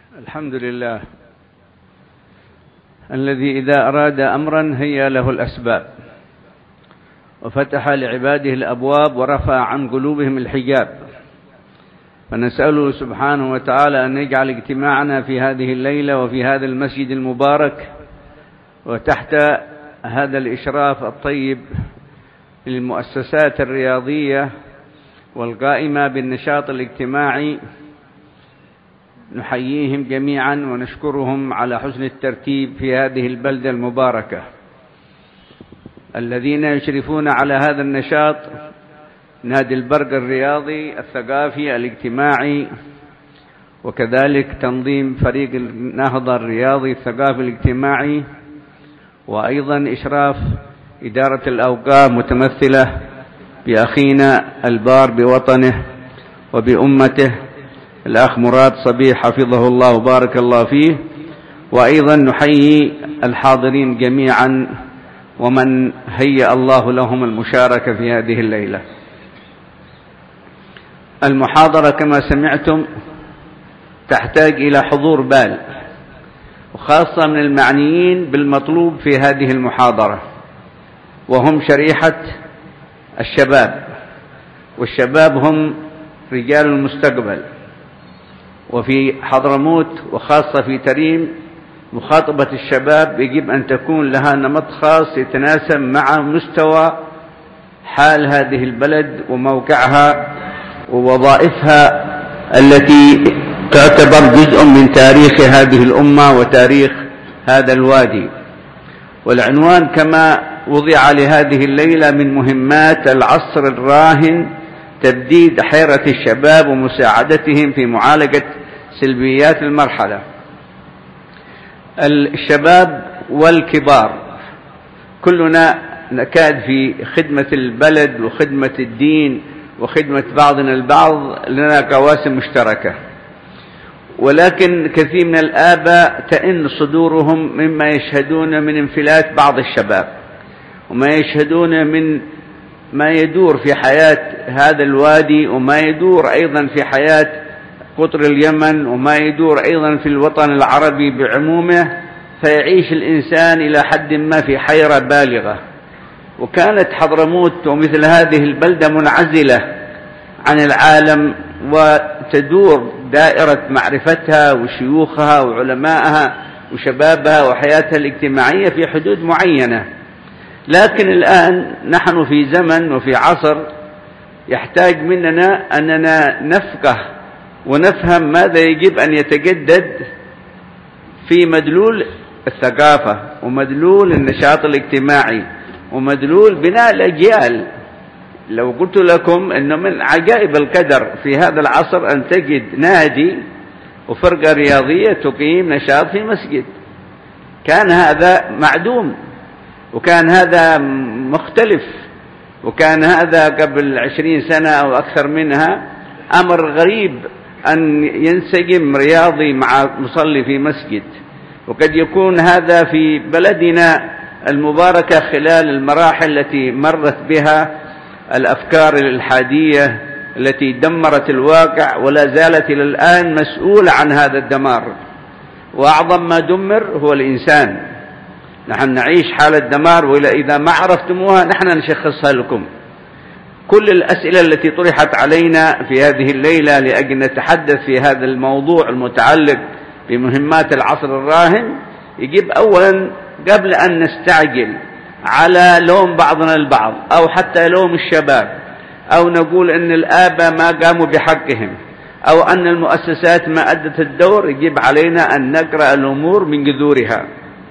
الحمد لله الذي إذا أراد أمرا هيأ له الأسباب وفتح لعباده الأبواب ورفع عن قلوبهم الحجاب، فنسأله سبحانه وتعالى أن يجعل اجتماعنا في هذه الليلة وفي هذا المسجد المبارك وتحت هذا الإشراف الطيب للمؤسسات الرياضية والقائمة بالنشاط الاجتماعي، نحييهم جميعا ونشكرهم على حسن الترتيب في هذه البلدة المباركة. الذين يشرفون على هذا النشاط نادي البرق الرياضي الثقافي الاجتماعي، وكذلك تنظيم فريق النهضة الرياضي الثقافي الاجتماعي، وأيضا إشراف إدارة الأوقاف متمثلة بأخينا البار بوطنه وبأمته الأخ مراد صبيح حفظه الله وبارك الله فيه. وأيضا نحيي الحاضرين جميعا ومن هيأ الله لهم المشاركة في هذه الليلة. المحاضرة كما سمعتم تحتاج إلى حضور بال، وخاصة من المعنيين بالمطلوب في هذه المحاضرة، وهم شريحة الشباب، والشباب هم رجال المستقبل. وفي حضرموت وخاصة في تريم مخاطبة الشباب يجب أن تكون لها نمط خاص يتناسب مع مستوى حال هذه البلد وموقعها ووظائفها التي تعتبر جزء من تاريخ هذه الأمة وتاريخ هذا الوادي. والعنوان كما وضع لهذه الليلة من مهمات العصر الراهن تبديد حيرة الشباب ومساعدتهم في معالجة سلبيات المرحلة. الشباب والكبار كلنا نكاد في خدمة البلد وخدمة الدين وخدمة بعضنا البعض، لنا قواسم مشتركة، ولكن كثير من الآباء تئن صدورهم مما يشهدون من انفلات بعض الشباب، وما يشهدون من ما يدور في حياة هذا الوادي، وما يدور أيضا في حياة قطر اليمن، وما يدور أيضا في الوطن العربي بعمومه، فيعيش الإنسان إلى حد ما في حيرة بالغة. وكانت حضرموت ومثل هذه البلدة منعزلة عن العالم، وتدور دائرة معرفتها وشيوخها وعلمائها وشبابها وحياتها الاجتماعية في حدود معينة. لكن الآن نحن في زمن وفي عصر يحتاج مننا أننا نفقه ونفهم ماذا يجب أن يتجدد في مدلول الثقافة ومدلول النشاط الاجتماعي ومدلول بناء الأجيال. لو قلت لكم أنه من عجائب القدر في هذا العصر أن تجد نادي وفرقة رياضية تقيم نشاط في مسجد، كان هذا معدوم، وكان هذا مختلف، وكان هذا قبل 20 سنة أو أكثر منها أمر غريب أن ينسجم رياضي مع مصلي في مسجد. وقد يكون هذا في بلدنا المباركة خلال المراحل التي مرت بها الأفكار الإلحادية التي دمرت الواقع ولا زالت إلى الآن مسؤولة عن هذا الدمار. وأعظم ما دمر هو الإنسان. نحن نعيش حالة دمار، وإذا ما عرفتموها نحن نشخصها لكم. كل الأسئلة التي طرحت علينا في هذه الليلة لأجل نتحدث في هذا الموضوع المتعلق بمهمات العصر الراهن، يجب أولا قبل أن نستعجل على لوم بعضنا البعض أو حتى لوم الشباب، أو نقول أن الآباء ما قاموا بحقهم، أو أن المؤسسات ما أدت الدور، يجب علينا أن نقرأ الأمور من جذورها.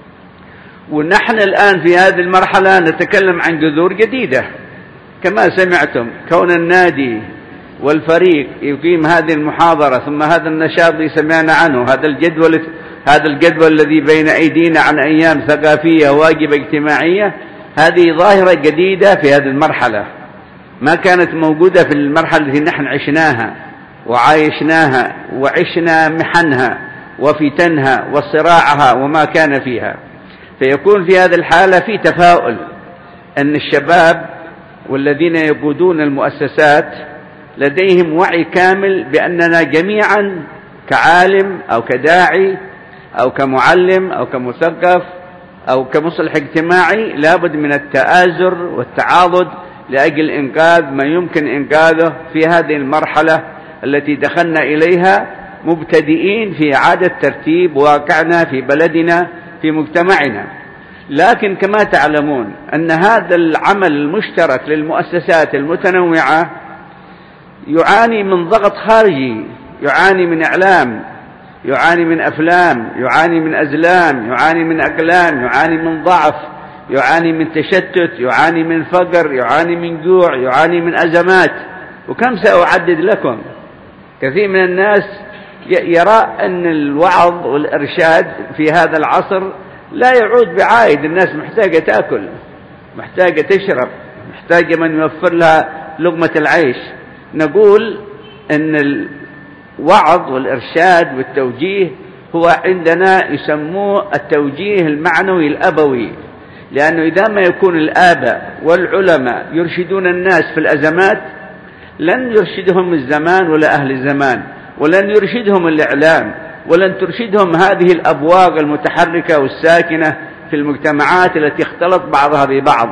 ونحن الآن في هذه المرحلة نتكلم عن جذور جديدة كما سمعتم. كون النادي والفريق يقيم هذه المحاضرة ثم هذا النشاط اللي سمعنا عنه، هذا الجدول الذي بين أيدينا عن أيام ثقافية واجبة اجتماعية، هذه ظاهرة جديدة في هذه المرحلة ما كانت موجودة في المرحلة التي نحن عشناها وعايشناها وعشنا محنها وفتنها وصراعها وما كان فيها. فيكون في هذه الحالة في تفاؤل أن الشباب والذين يقودون المؤسسات لديهم وعي كامل بأننا جميعا كعالم أو كداعي أو كمعلم أو كمثقف أو كمصلح اجتماعي لابد من التآزر والتعاضد لأجل إنقاذ ما يمكن إنقاذه في هذه المرحلة التي دخلنا إليها مبتدئين في إعادة ترتيب واقعنا في بلدنا في مجتمعنا. لكن كما تعلمون أن هذا العمل المشترك للمؤسسات المتنوعة يعاني من ضغط خارجي، يعاني من إعلام، يعاني من أفلام، يعاني من أزلام، يعاني من أقلام، يعاني من ضعف، يعاني من تشتت، يعاني من فقر، يعاني من جوع، يعاني من أزمات. وكم سأعدد لكم. كثير من الناس يرى أن الوعظ والإرشاد في هذا العصر لا يعود بعائد. الناس محتاجة تأكل، محتاجة تشرب، محتاجة من يوفر لها لقمة العيش. نقول أن الوعظ والإرشاد والتوجيه هو عندنا يسموه التوجيه المعنوي الأبوي، لأنه إذا ما يكون الآباء والعلماء يرشدون الناس في الأزمات لن يرشدهم الزمان ولا أهل الزمان، ولن يرشدهم الإعلام، ولن ترشدهم هذه الأبواق المتحركة والساكنة في المجتمعات التي اختلط بعضها ببعض.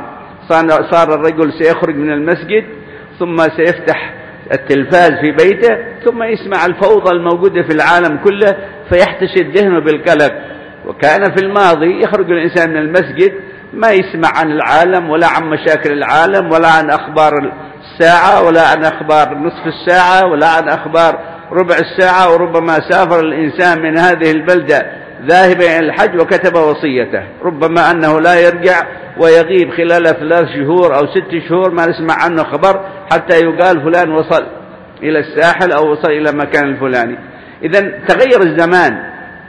صار الرجل سيخرج من المسجد ثم سيفتح التلفاز في بيته ثم يسمع الفوضى الموجودة في العالم كله فيحتشد ذهنه بالقلق. وكان في الماضي يخرج الإنسان من المسجد ما يسمع عن العالم ولا عن مشاكل العالم ولا عن أخبار الساعة ولا عن أخبار نصف الساعة ولا عن أخبار ربع الساعة. وربما سافر الإنسان من هذه البلدة ذاهبا إلى الحج وكتب وصيته، ربما أنه لا يرجع ويغيب خلال 3 شهور أو 6 شهور ما نسمع عنه خبر حتى يقال فلان وصل إلى الساحل أو وصل إلى مكان الفلاني. إذن تغير الزمان،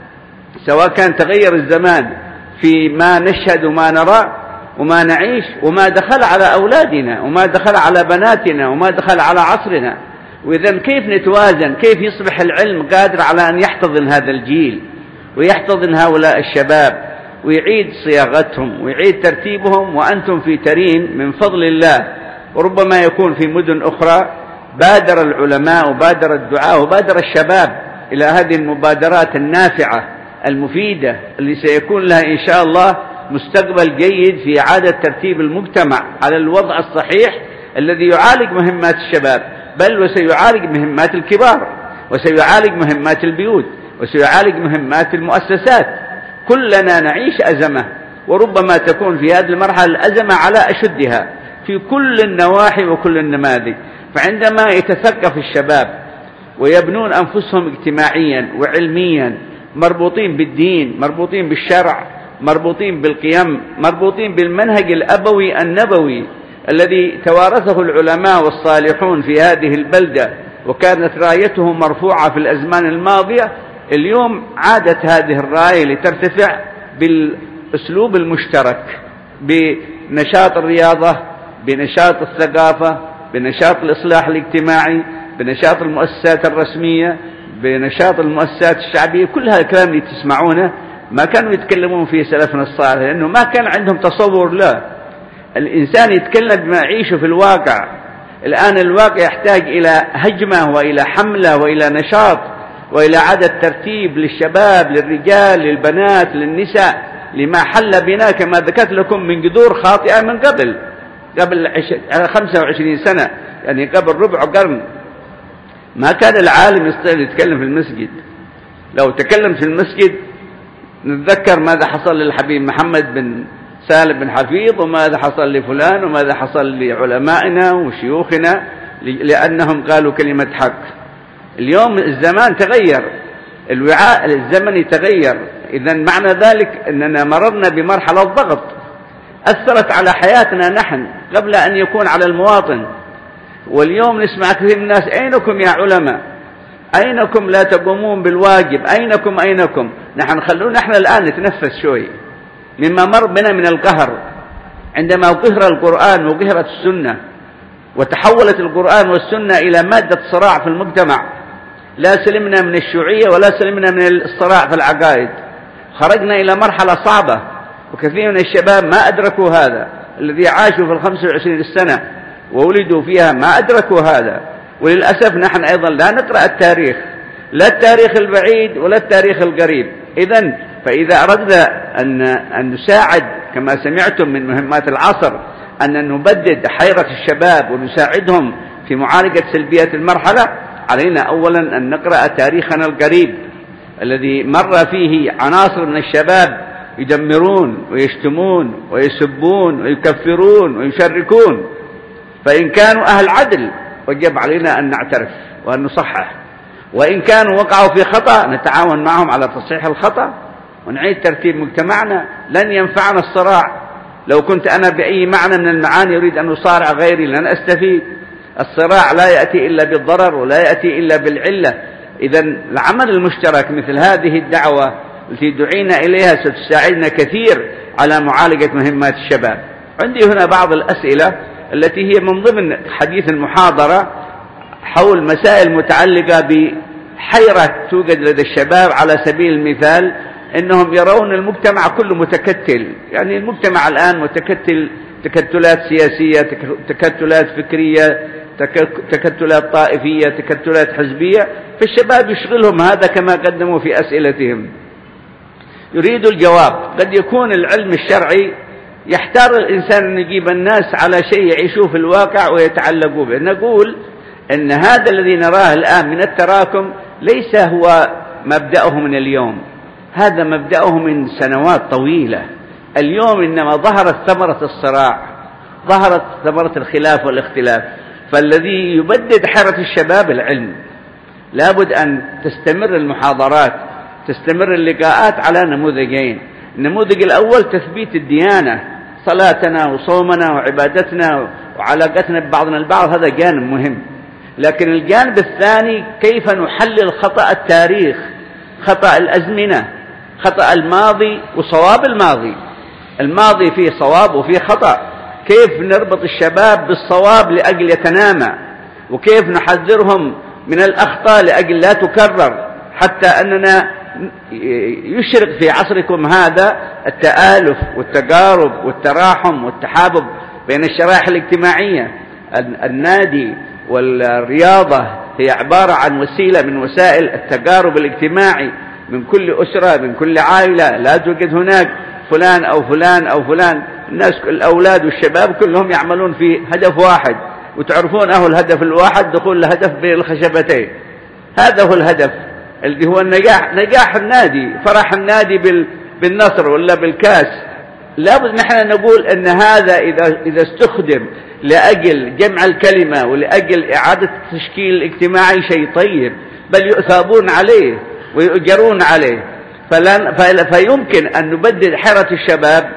سواء كان تغير الزمان في ما نشهد وما نرى وما نعيش وما دخل على أولادنا وما دخل على بناتنا وما دخل على عصرنا. وإذن كيف نتوازن؟ كيف يصبح العلم قادر على أن يحتضن هذا الجيل ويحتضن هؤلاء الشباب ويعيد صياغتهم ويعيد ترتيبهم وأنتم في ترين من فضل الله. وربما يكون في مدن أخرى بادر العلماء وبادر الدعاء وبادر الشباب إلى هذه المبادرات النافعة المفيدة اللي سيكون لها إن شاء الله مستقبل جيد في إعادة ترتيب المجتمع على الوضع الصحيح الذي يعالج مهمات الشباب، بل وسيعالج مهمات الكبار وسيعالج مهمات البيوت وسيعالج مهمات المؤسسات. كلنا نعيش أزمة، وربما تكون في هذه المرحلة الأزمة على أشدها في كل النواحي وكل النماذج. فعندما يتثقف الشباب ويبنون أنفسهم اجتماعيا وعلميا مربوطين بالدين، مربوطين بالشرع، مربوطين بالقيم، مربوطين بالمنهج الأبوي النبوي الذي توارثه العلماء والصالحون في هذه البلدة وكانت رايته مرفوعة في الأزمان الماضية، اليوم عادت هذه الراية لترتفع بالأسلوب المشترك، بنشاط الرياضة، بنشاط الثقافة، بنشاط الإصلاح الاجتماعي، بنشاط المؤسسات الرسمية، بنشاط المؤسسات الشعبية. كل هذا الكلام اللي تسمعونه ما كانوا يتكلمون فيه سلفنا الصالح، لأنه ما كان عندهم تصور له. الإنسان يتكلم بما يعيشه في الواقع. الآن الواقع يحتاج إلى هجمة وإلى حملة وإلى نشاط وإلى إعادة ترتيب للشباب، للرجال، للبنات، للنساء، لما حل بنا كما ذكرت لكم من جذور خاطئة من قبل 25 سنة، يعني قبل ربع قرن. ما كان العالم يستطيع يتكلم في المسجد. لو تكلم في المسجد نتذكر ماذا حصل للحبيب محمد بن سالم بن حفيظ وماذا حصل لفلان وماذا حصل لعلمائنا وشيوخنا لأنهم قالوا كلمة حق. اليوم الزمان تغير، الوعاء الزمني تغير. إذن معنى ذلك أننا مررنا بمرحلة ضغط أثرت على حياتنا نحن قبل أن يكون على المواطن. واليوم نسمع كثير من الناس: أينكم يا علماء؟ أينكم لا تقومون بالواجب؟ أينكم؟ نحن خلونا نحن الآن نتنفس شوي مما مر بنا من القهر. عندما قهر القرآن وقهرت السنة وتحولت القرآن والسنة إلى مادة صراع في المجتمع، لا سلمنا من الشيوعية ولا سلمنا من الصراع في العقائد. خرجنا إلى مرحلة صعبة، وكثير من الشباب ما أدركوا هذا. الذي عاشوا في 25 سنة وولدوا فيها ما أدركوا هذا. وللأسف نحن أيضا لا نقرأ التاريخ، لا التاريخ البعيد ولا التاريخ القريب. إذن فإذا أردنا أن نساعد كما سمعتم من مهمات العصر أن نبدد حيرة الشباب ونساعدهم في معالجة سلبيات المرحلة، علينا أولا أن نقرأ تاريخنا القريب الذي مر فيه عناصر من الشباب يدمرون ويشتمون ويسبون ويكفرون ويشركون. فإن كانوا أهل عدل وجب علينا أن نعترف وأن نصحح، وإن كانوا وقعوا في خطأ نتعاون معهم على تصحيح الخطأ ونعيد ترتيب مجتمعنا. لن ينفعنا الصراع. لو كنت أنا بأي معنى من المعاني أريد أن أصارع غيري لن أستفيد. الصراع لا يأتي إلا بالضرر ولا يأتي إلا بالعلة. إذن العمل المشترك مثل هذه الدعوة التي دعينا إليها ستساعدنا كثير على معالجة مهمات الشباب. عندي هنا بعض الأسئلة التي هي من ضمن حديث المحاضرة حول مسائل متعلقة بحيرة توجد لدى الشباب. على سبيل المثال إنهم يرون المجتمع كله متكتل، يعني المجتمع الآن متكتل، تكتلات سياسية، تكتلات فكرية، تكتلات طائفية، تكتلات حزبية. فالشباب يشغلهم هذا كما قدموا في أسئلتهم، يريد الجواب. قد يكون العلم الشرعي يحتار الإنسان أن يجيب الناس على شيء يعيشوه في الواقع ويتعلقوا به. نقول أن هذا الذي نراه الآن من التراكم ليس هو مبدأه من اليوم، هذا مبدأه من سنوات طويلة. اليوم إنما ظهرت ثمرة الصراع، ظهرت ثمرة الخلاف والاختلاف. فالذي يبدد حيرة الشباب العلم. لابد أن تستمر المحاضرات، تستمر اللقاءات على نموذجين. النموذج الأول تثبيت الديانة، صلاتنا وصومنا وعبادتنا وعلاقتنا ببعضنا البعض، هذا جانب مهم. لكن الجانب الثاني كيف نحلل خطأ التاريخ، خطأ الأزمنة، خطأ الماضي وصواب الماضي. الماضي فيه صواب وفيه خطأ. كيف نربط الشباب بالصواب لأجل يتنامى، وكيف نحذرهم من الأخطاء لأجل لا تكرر، حتى أننا يشرق في عصركم هذا التآلف والتقارب والتراحم والتحابب بين الشرائح الاجتماعية. النادي والرياضة هي عبارة عن وسيلة من وسائل التقارب الاجتماعي من كل أسرة، من كل عائلة. لا توجد هناك فلان أو فلان أو فلان، الناس الأولاد والشباب كلهم يعملون في هدف واحد، وتعرفون أهو الهدف الواحد دخول الهدف بين الخشبتين. هذا هو الهدف اللي هو النجاح، نجاح النادي، فرح النادي بالنصر ولا بالكاس. لابد نحن نقول أن هذا إذا استخدم لأجل جمع الكلمة ولأجل إعادة التشكيل الاجتماعي شيء طيب، بل يؤثابون عليه ويؤجرون عليه. فيمكن أن نبدل حيرة الشباب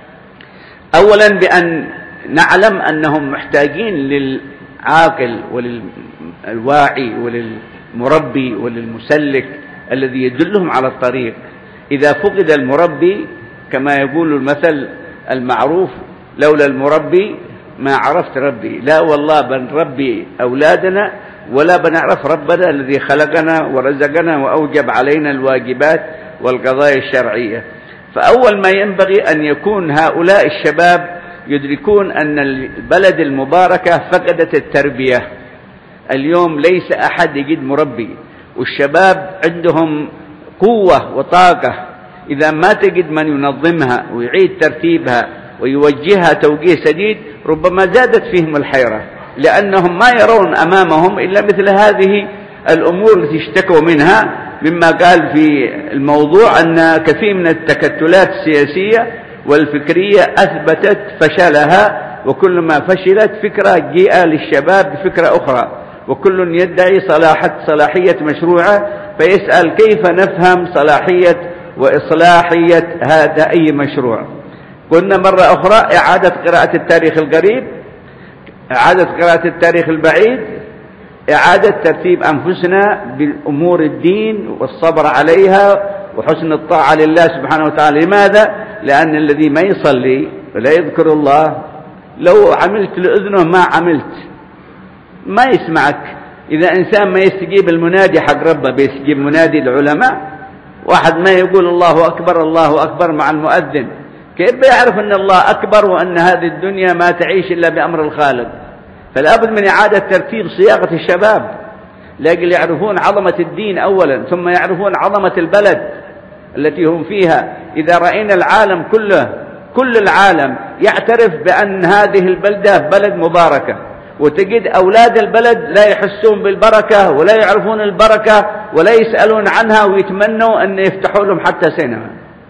أولا بأن نعلم أنهم محتاجين للعاقل وللواعي وللمربي وللمسلك الذي يدلهم على الطريق. إذا فقد المربي كما يقول المثل المعروف: لولا المربي ما عرفت ربي. لا والله بنربي أولادنا ولا بنعرف ربنا الذي خلقنا ورزقنا وأوجب علينا الواجبات والقضايا الشرعية. فأول ما ينبغي أن يكون هؤلاء الشباب يدركون أن البلد المباركة فقدت التربية. اليوم ليس أحد يجد مربي، والشباب عندهم قوة وطاقة. إذا ما تجد من ينظمها ويعيد ترتيبها ويوجهها توجيه سديد ربما زادت فيهم الحيرة، لأنهم ما يرون أمامهم إلا مثل هذه الأمور التي اشتكوا منها، مما قال في الموضوع أن كثير من التكتلات السياسية والفكرية أثبتت فشلها، وكل ما فشلت فكرة جاء للشباب بفكرة أخرى، وكل يدعي صلاحية مشروعة. فيسأل كيف نفهم صلاحية وإصلاحية هذا أي مشروع. قلنا مرة أخرى إعادة قراءة التاريخ القريب، إعادة قراءة التاريخ البعيد، إعادة ترتيب أنفسنا بالأمور الدين والصبر عليها وحسن الطاعة لله سبحانه وتعالى. لماذا؟ لأن الذي ما يصلي ولا يذكر الله لو عملت لأذنه ما عملت، ما يسمعك. إذا إنسان ما يستجيب المنادي حق ربه بيستجيب منادي العلماء. واحد ما يقول الله أكبر الله أكبر مع المؤذن، كيف بيعرف أن الله أكبر وأن هذه الدنيا ما تعيش إلا بأمر الخالق؟ فلا بد من إعادة ترتيب صياغة الشباب. لأجل يعرفون عظمة الدين أولا، ثم يعرفون عظمة البلد التي هم فيها. إذا رأينا العالم كله، كل العالم يعترف بأن هذه البلدة بلد مباركة، وتجد أولاد البلد لا يحسون بالبركة ولا يعرفون البركة ولا يسألون عنها ويتمنوا أن يفتحوا لهم حتى سينما.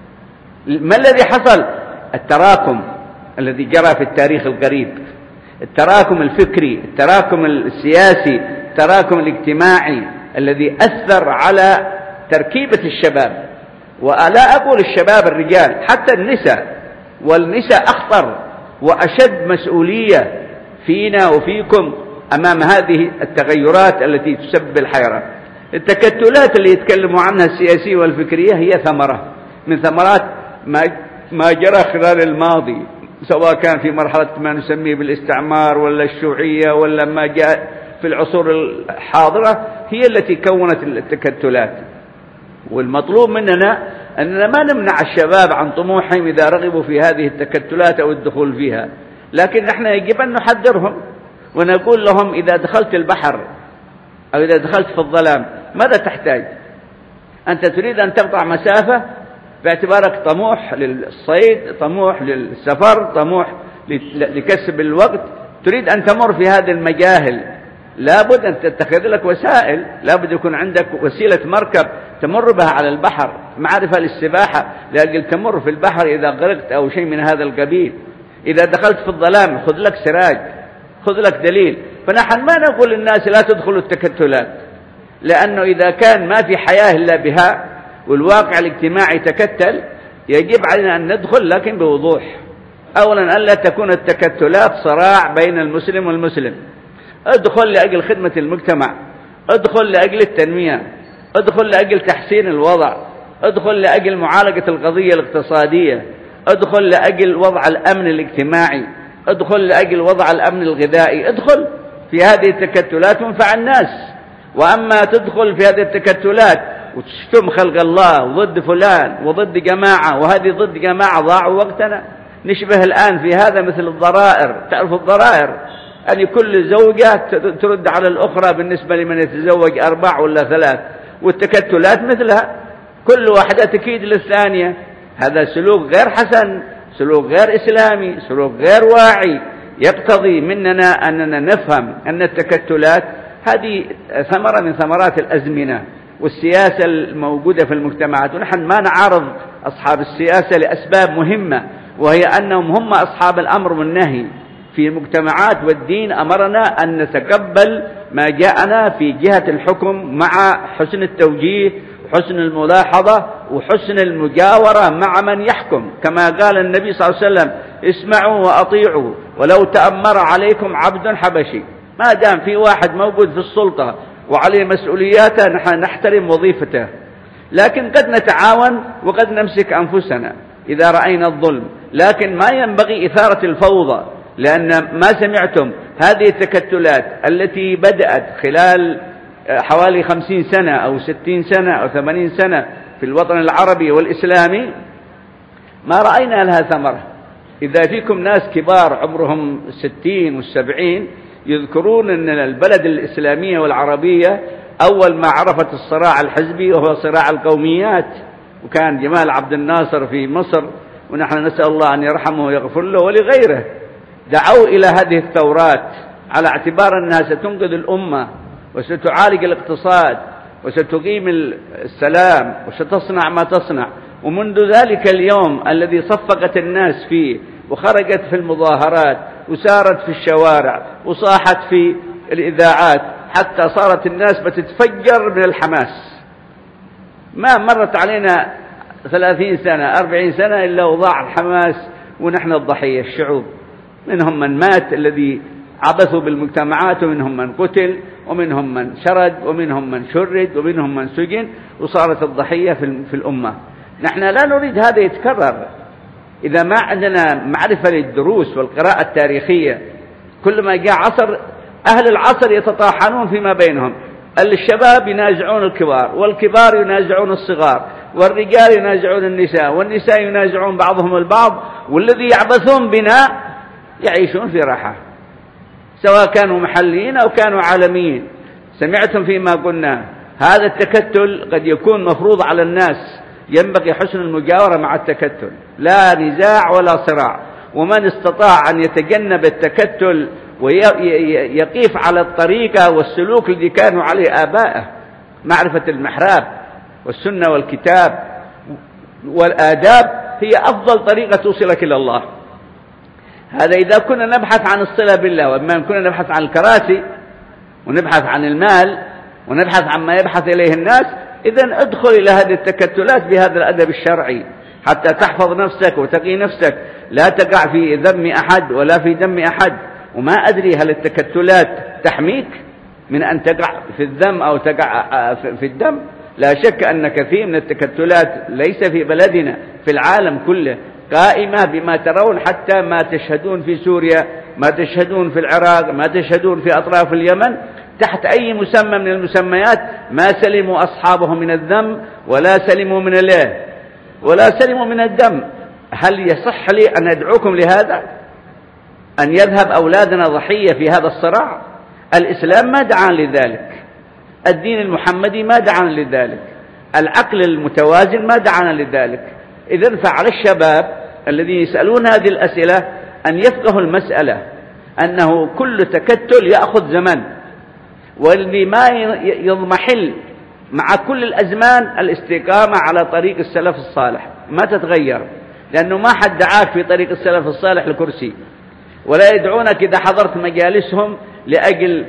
ما الذي حصل؟ التراكم الذي جرى في التاريخ القريب، التراكم الفكري، التراكم السياسي، التراكم الاجتماعي الذي أثر على تركيبة الشباب. ولا أقول الشباب الرجال، حتى النساء، والنساء أخطر وأشد مسؤولية فينا وفيكم أمام هذه التغيرات التي تسبب الحيرة. التكتلات اللي يتكلموا عنها السياسية والفكرية هي ثمرة من ثمرات ما جرى خلال الماضي، سواء كان في مرحلة ما نسميه بالاستعمار ولا الشيوعية ولا ما جاء في العصور الحاضرة، هي التي كونت التكتلات. والمطلوب مننا أننا ما نمنع الشباب عن طموحهم إذا رغبوا في هذه التكتلات أو الدخول فيها، لكن نحن يجب أن نحذرهم ونقول لهم إذا دخلت البحر أو إذا دخلت في الظلام ماذا تحتاج؟ أنت تريد أن تقطع مسافة باعتبارك طموح للصيد، طموح للسفر، طموح لكسب الوقت، تريد أن تمر في هذه المجاهل، لابد أن تتخذ لك وسائل، لابد يكون عندك وسيلة مركب تمر بها على البحر، معرفة للسباحة لأجل تمر في البحر إذا غرقت أو شيء من هذا القبيل. إذا دخلت في الظلام خذ لك سراج، خذ لك دليل. فنحن ما نقول للناس لا تدخلوا التكتلات، لأنه إذا كان ما في حياة إلا بها والواقع الاجتماعي تكتل، يجب علينا أن ندخل لكن بوضوح. أولا ألا تكون التكتلات صراع بين المسلم والمسلم. ادخل لأجل خدمة المجتمع، ادخل لأجل التنمية، ادخل لأجل تحسين الوضع، ادخل لأجل معالجة القضية الاقتصادية، ادخل لأجل وضع الأمن الاجتماعي، ادخل لأجل وضع الأمن الغذائي، ادخل في هذه التكتلات وانفع الناس. وأما تدخل في هذه التكتلات وتشتم خلق الله وضد فلان وضد جماعة وهذه ضد جماعة، ضاعوا وقتنا. نشبه الآن في هذا مثل الضرائر. تعرف الضرائر أن كل زوجة ترد على الأخرى بالنسبة لمن يتزوج 4 ولا 3، والتكتلات مثلها، كل واحدة تكيد للثانية. هذا سلوك غير حسن، سلوك غير إسلامي، سلوك غير واعي، يقتضي مننا أننا نفهم أن التكتلات هذه ثمرة من ثمرات الأزمنة والسياسة الموجودة في المجتمعات. ونحن ما نعارض أصحاب السياسة لأسباب مهمة، وهي أنهم هم أصحاب الأمر والنهي في المجتمعات، والدين أمرنا أن نتقبل ما جاءنا في جهة الحكم مع حسن التوجيه وحسن الملاحظة وحسن المجاورة مع من يحكم، كما قال النبي صلى الله عليه وسلم: اسمعوا وأطيعوا ولو تأمر عليكم عبد حبشي. ما دام في واحد موجود في السلطة وعليه مسؤولياته نحن نحترم وظيفته، لكن قد نتعاون وقد نمسك أنفسنا إذا رأينا الظلم، لكن ما ينبغي إثارة الفوضى. لأن ما سمعتم هذه التكتلات التي بدأت خلال حوالي 50 سنة أو 60 سنة أو 80 سنة في الوطن العربي والإسلامي، ما رأينا لها ثمرة. إذا فيكم ناس كبار عمرهم 60 و70 يذكرون أن البلد الإسلامية والعربية أول ما عرفت الصراع الحزبي وهو صراع القوميات، وكان جمال عبد الناصر في مصر، ونحن نسأل الله أن يرحمه ويغفر له ولغيره، دعوا إلى هذه الثورات على اعتبار أنها ستنقذ الأمة وستعالج الاقتصاد وستقيم السلام وستصنع ما تصنع. ومنذ ذلك اليوم الذي صفقت الناس فيه وخرجت في المظاهرات وسارت في الشوارع وصاحت في الإذاعات حتى صارت الناس بتتفجر من الحماس، ما مرت علينا 30 سنة 40 سنة إلا وضاع الحماس ونحن الضحية. الشعوب منهم من مات الذي عبثوا بالمجتمعات، ومنهم من قتل، ومنهم من شرد، ومنهم من شرد، ومنهم من سجن، وصارت الضحية في الأمة. نحن لا نريد هذا يتكرر. إذا ما عندنا معرفة للدروس والقراءة التاريخية، كل ما جاء عصر أهل العصر يتطاحنون فيما بينهم، الشباب ينازعون الكبار، والكبار ينازعون الصغار، والرجال ينازعون النساء، والنساء ينازعون بعضهم البعض، والذي يعبثون بنا يعيشون في راحة، سواء كانوا محليين أو كانوا عالميين. سمعتم فيما قلنا. هذا التكتل قد يكون مفروض على الناس، ينبغي حسن المجاورة مع التكتل، لا نزاع ولا صراع. ومن استطاع أن يتجنب التكتل ويقيف على الطريقة والسلوك الذي كانوا عليه آبائه، معرفة المحراب والسنة والكتاب والآداب، هي أفضل طريقة توصلك إلى الله. هذا إذا كنا نبحث عن الصلة بالله. وإما كنا نبحث عن الكراسي ونبحث عن المال ونبحث عن ما يبحث إليه الناس، إذن ادخل إلى هذه التكتلات بهذا الأدب الشرعي حتى تحفظ نفسك وتقي نفسك، لا تقع في ذم أحد ولا في دم أحد. وما أدري هل التكتلات تحميك من أن تقع في الذم أو تقع في الدم؟ لا شك أن كثير من التكتلات ليس في بلدنا، في العالم كله قائمة بما ترون، حتى ما تشهدون في سوريا، ما تشهدون في العراق، ما تشهدون في أطراف اليمن، تحت أي مسمى من المسميات ما سلموا أصحابهم من الذم ولا سلموا من الله ولا سلموا من الدم. هل يصح لي أن أدعوكم لهذا؟ أن يذهب أولادنا ضحية في هذا الصراع؟ الإسلام ما دعا لذلك، الدين المحمدي ما دعا لذلك، العقل المتوازن ما دعا لذلك. إذن فعلى الشباب الذين يسألون هذه الأسئلة أن يفقهوا المسألة، أنه كل تكتل يأخذ زمن، والذي ما يضمحل مع كل الأزمان الاستقامة على طريق السلف الصالح، ما تتغير، لأنه ما حد دعاك في طريق السلف الصالح لكرسي، ولا يدعونك إذا حضرت مجالسهم لأجل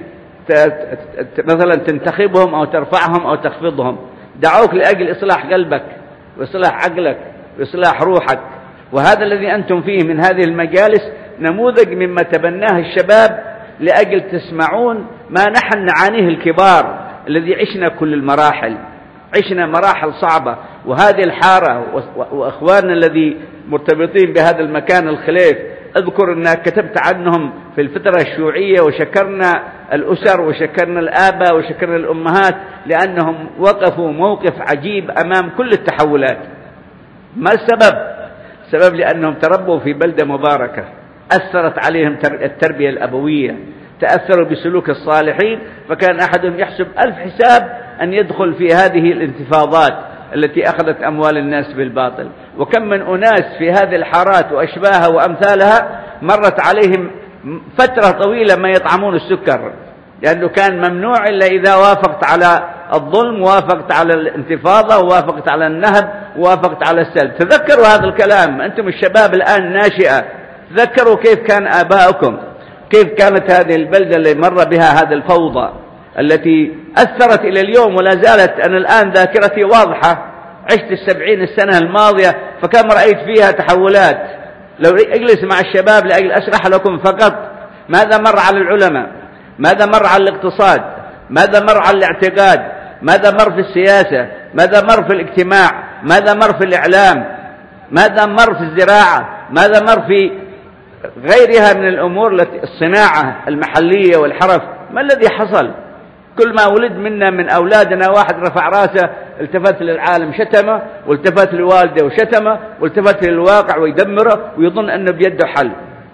مثلا تنتخبهم أو ترفعهم أو تخفضهم، دعوك لأجل إصلاح قلبك وإصلاح عقلك وإصلاح روحك. وهذا الذي أنتم فيه من هذه المجالس نموذج مما تبناه الشباب لأجل تسمعون ما نحن نعانيه الكبار الذي عشنا كل المراحل، عشنا مراحل صعبة. وهذه الحارة وأخواننا الذي مرتبطين بهذا المكان الخليف، أذكر أنك كتبت عنهم في الفترة الشيوعية، وشكرنا الأسر وشكرنا الآباء وشكرنا الأمهات لأنهم وقفوا موقف عجيب أمام كل التحولات. ما السبب؟ السبب لأنهم تربوا في بلدة مباركة أثرت عليهم التربية الأبوية، تأثروا بسلوك الصالحين، فكان أحدهم يحسب 1000 حساب أن يدخل في هذه الانتفاضات التي أخذت أموال الناس بالباطل. وكم من أناس في هذه الحارات وأشباهها وأمثالها مرت عليهم فترة طويلة ما يطعمون السكر، لأنه كان ممنوع إلا إذا وافقت على الظلم، وافقت على الانتفاضة، وافقت على النهب، وافقت على السلب. تذكروا هذا الكلام، أنتم الشباب الآن ناشئة، تذكروا كيف كان آباؤكم، كيف كانت هذه البلدة اللي مر بها هذه الفوضى التي أثرت إلى اليوم ولا زالت. أنا الآن ذاكرتي واضحة، عشت 70 السنة الماضية، فكم رأيت فيها تحولات. لو أجلس مع الشباب لأجل أشرح لكم فقط ماذا مر على العلماء، ماذا مر على الاقتصاد، ماذا مر على الاعتقاد، ماذا مر في السياسة، ماذا مر في الاجتماع، ماذا مر في الإعلام، ماذا مر في الزراعة، ماذا مر في غيرها من الأمور، الصناعة المحلية والحرف. ما الذي حصل؟ كل ما ولد منا من أولادنا واحد رفع راسه، التفت للعالم شتمه، والتفت لوالده وشتمه، والتفت للواقع ويدمره، ويظن أنه بيده حل.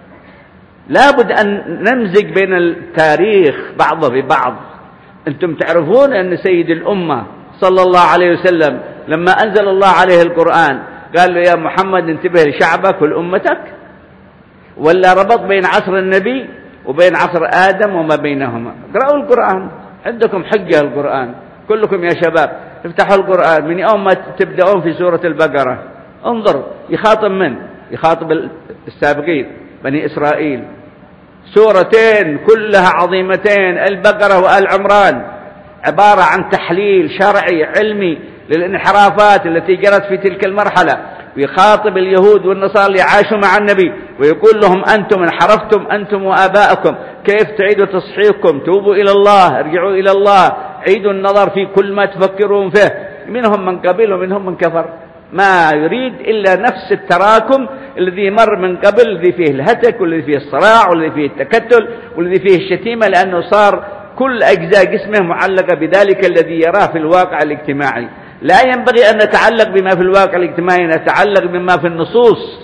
لابد أن نمزج بين التاريخ بعضه ببعض. أنتم تعرفون أن سيد الأمة صلى الله عليه وسلم لما أنزل الله عليه القرآن قال له يا محمد انتبه لشعبك ولأمتك، ولا ربط بين عصر النبي وبين عصر آدم وما بينهما؟ اقرأوا القرآن، عندكم حجة القرآن كلكم يا شباب، افتحوا القرآن من يوم ما تبدأون في سورة البقرة، انظر يخاطب من؟ يخاطب السابقين بني إسرائيل. سورتين كلها عظيمتين، البقرة وآل عمران، عبارة عن تحليل شرعي علمي للانحرافات التي جرت في تلك المرحلة، ويخاطب اليهود والنصارى اللي عاشوا مع النبي ويقول لهم أنتم انحرفتم أنتم وآباءكم، كيف تعيدوا تصحيحكم؟ توبوا إلى الله، ارجعوا إلى الله، عيدوا النظر في كل ما تفكرون فيه. منهم من قبل ومنهم من كفر، ما يريد إلا نفس التراكم الذي مر من قبل، الذي فيه الهتك والذي فيه الصراع والذي فيه التكتل والذي فيه الشتيمة، لأنه صار كل أجزاء جسمه معلقة بذلك الذي يراه في الواقع الاجتماعي. لا ينبغي أن نتعلق بما في الواقع الاجتماعي، نتعلق بما في النصوص،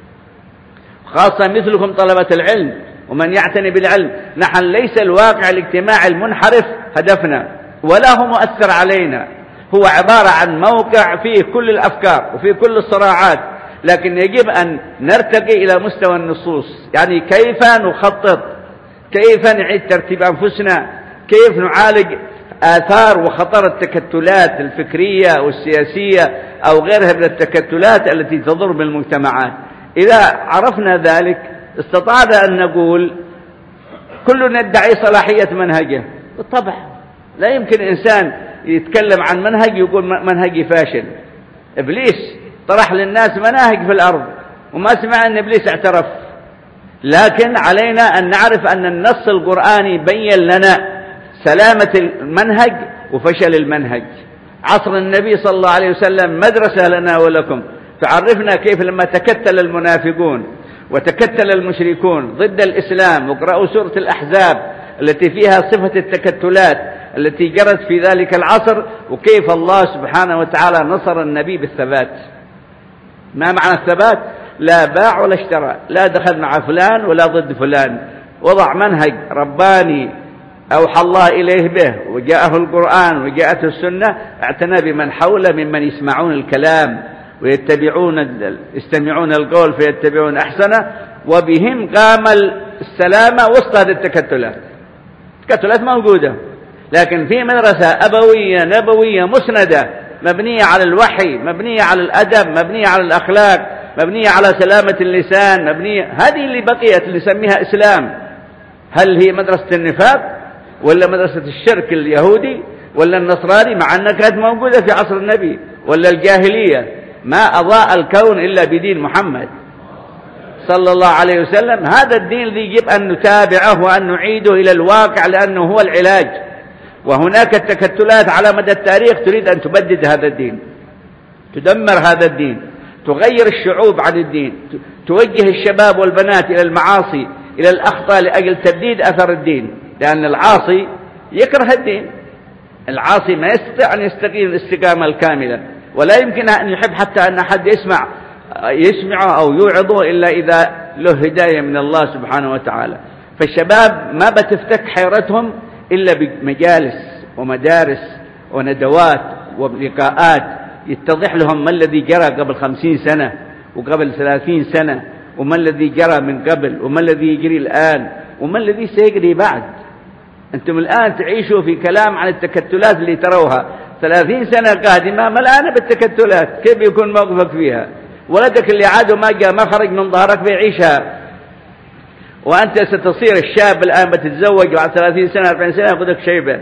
خاصة مثلكم طلبة العلم ومن يعتني بالعلم. نحن ليس الواقع الاجتماعي المنحرف هدفنا ولا هو مؤثر علينا، هو عبارة عن موقع فيه كل الأفكار وفيه كل الصراعات، لكن يجب أن نرتقي إلى مستوى النصوص، يعني كيف نخطط، كيف نعيد ترتيب أنفسنا، كيف نعالج آثار وخطر التكتلات الفكرية والسياسية أو غيرها من التكتلات التي تضر بالمجتمعات. إذا عرفنا ذلك استطعنا أن نقول كلنا يدعي صلاحية منهجه. بالطبع لا يمكن إنسان يتكلم عن منهج يقول منهجي فاشل. إبليس طرح للناس مناهج في الأرض وما سمع أن إبليس اعترف، لكن علينا أن نعرف أن النص القرآني بين لنا سلامة المنهج وفشل المنهج. عصر النبي صلى الله عليه وسلم مدرسة لنا ولكم، تعرفنا كيف لما تكتل المنافقون وتكتل المشركون ضد الإسلام، واقرأوا سورة الأحزاب التي فيها صفة التكتلات التي جرت في ذلك العصر، وكيف الله سبحانه وتعالى نصر النبي بالثبات. ما معنى الثبات؟ لا باع ولا اشترى، لا دخل مع فلان ولا ضد فلان، وضع منهج رباني أوحى الله إليه به وجاءه القرآن وجاءته السنة، اعتنى بمن حوله ممن يسمعون الكلام يستمعون القول فيتبعون أحسنه، وبهم قام السلامة وسط هذه التكتلات. التكتلات موجودة، لكن في مدرسة أبوية نبوية مسندة مبنية على الوحي، مبنية على الأدب، مبنية على الأخلاق، مبنية على سلامة اللسان، مبنية، هذه اللي بقيت اللي نسميها إسلام. هل هي مدرسة النفاق ولا مدرسة الشرك اليهودي ولا النصراني، مع أنها كانت موجودة في عصر النبي، ولا الجاهلية؟ ما أضاء الكون إلا بدين محمد صلى الله عليه وسلم. هذا الدين الذي يجب أن نتابعه وأن نعيده إلى الواقع، لأنه هو العلاج. وهناك التكتلات على مدى التاريخ تريد أن تبدد هذا الدين، تدمر هذا الدين، تغير الشعوب عن الدين، توجه الشباب والبنات إلى المعاصي، إلى الأخطاء لأجل تبديد أثر الدين، لأن العاصي يكره الدين. العاصي ما يستطيع أن يستقيم الاستقامة الكاملة، ولا يمكن أن يحب حتى أن أحد يسمع أو يوعظه إلا إذا له هداية من الله سبحانه وتعالى. فالشباب ما بتفتك حيرتهم إلا بمجالس ومدارس وندوات ولقاءات يتضح لهم ما الذي جرى قبل 50 سنة وقبل 30 سنة، وما الذي جرى من قبل، وما الذي يجري الآن، وما الذي سيجري بعد. أنتم الآن تعيشوا في كلام عن التكتلات اللي تروها 30 سنة قادمة ملآنة بالتكتلات، كيف يكون موقفك فيها؟ ولدك اللي عاد ما جاء ما خرج من ظهرك بيعيشها، وأنت ستصير الشاب الآن بتتزوج بعد 30 سنة 40 سنة يأخذك شيبة،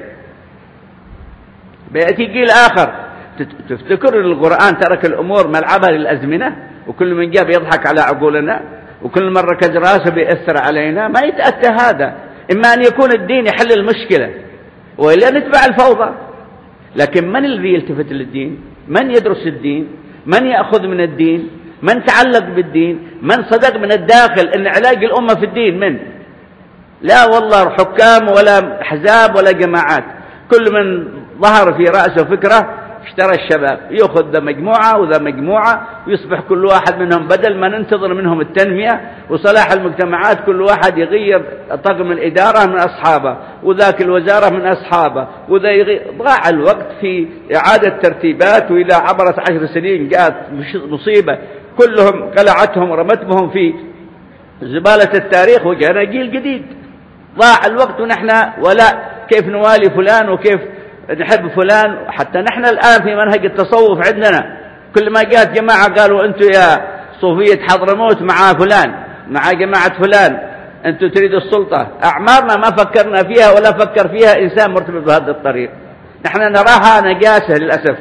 بيأتي جيل آخر. تفتكر القرآن ترك الأمور ملعبها للأزمنة، وكل من جاء بيضحك على عقولنا، وكل من ركز راسه بيأثر علينا؟ ما يتأتى هذا. إما أن يكون الدين يحل المشكلة وإلا نتبع الفوضى. لكن من الذي يلتفت للدين؟ من يدرس الدين؟ من يأخذ من الدين؟ من تعلق بالدين؟ من صدق من الداخل أن علاج الأمة في الدين؟ من؟ لا والله حكام ولا أحزاب ولا جماعات. كل من ظهر في رأسه فكرة اشترى الشباب، يأخذ ذا مجموعة وذا مجموعة، ويصبح كل واحد منهم بدل ما ننتظر منهم التنمية وصلاح المجتمعات كل واحد يغير طقم الإدارة من أصحابه، وذاك الوزارة من أصحابه، وذا ضاع الوقت في إعادة ترتيبات، وإلى عبرت 10 سنين جاءت مصيبة كلهم قلعتهم ورمتهم في زبالة التاريخ، وجاءنا جيل جديد. ضاع الوقت ونحن ولا كيف نوالي فلان وكيف نحب فلان. حتى نحن الآن في منهج التصوف عندنا كل ما جاءت جماعة قالوا أنتوا يا صوفية حضرموت مع فلان مع جماعة فلان أنتوا تريدوا السلطة. أعمارنا ما فكرنا فيها ولا فكر فيها إنسان مرتبط بهذا الطريق. نحن نراها نجاسة للأسف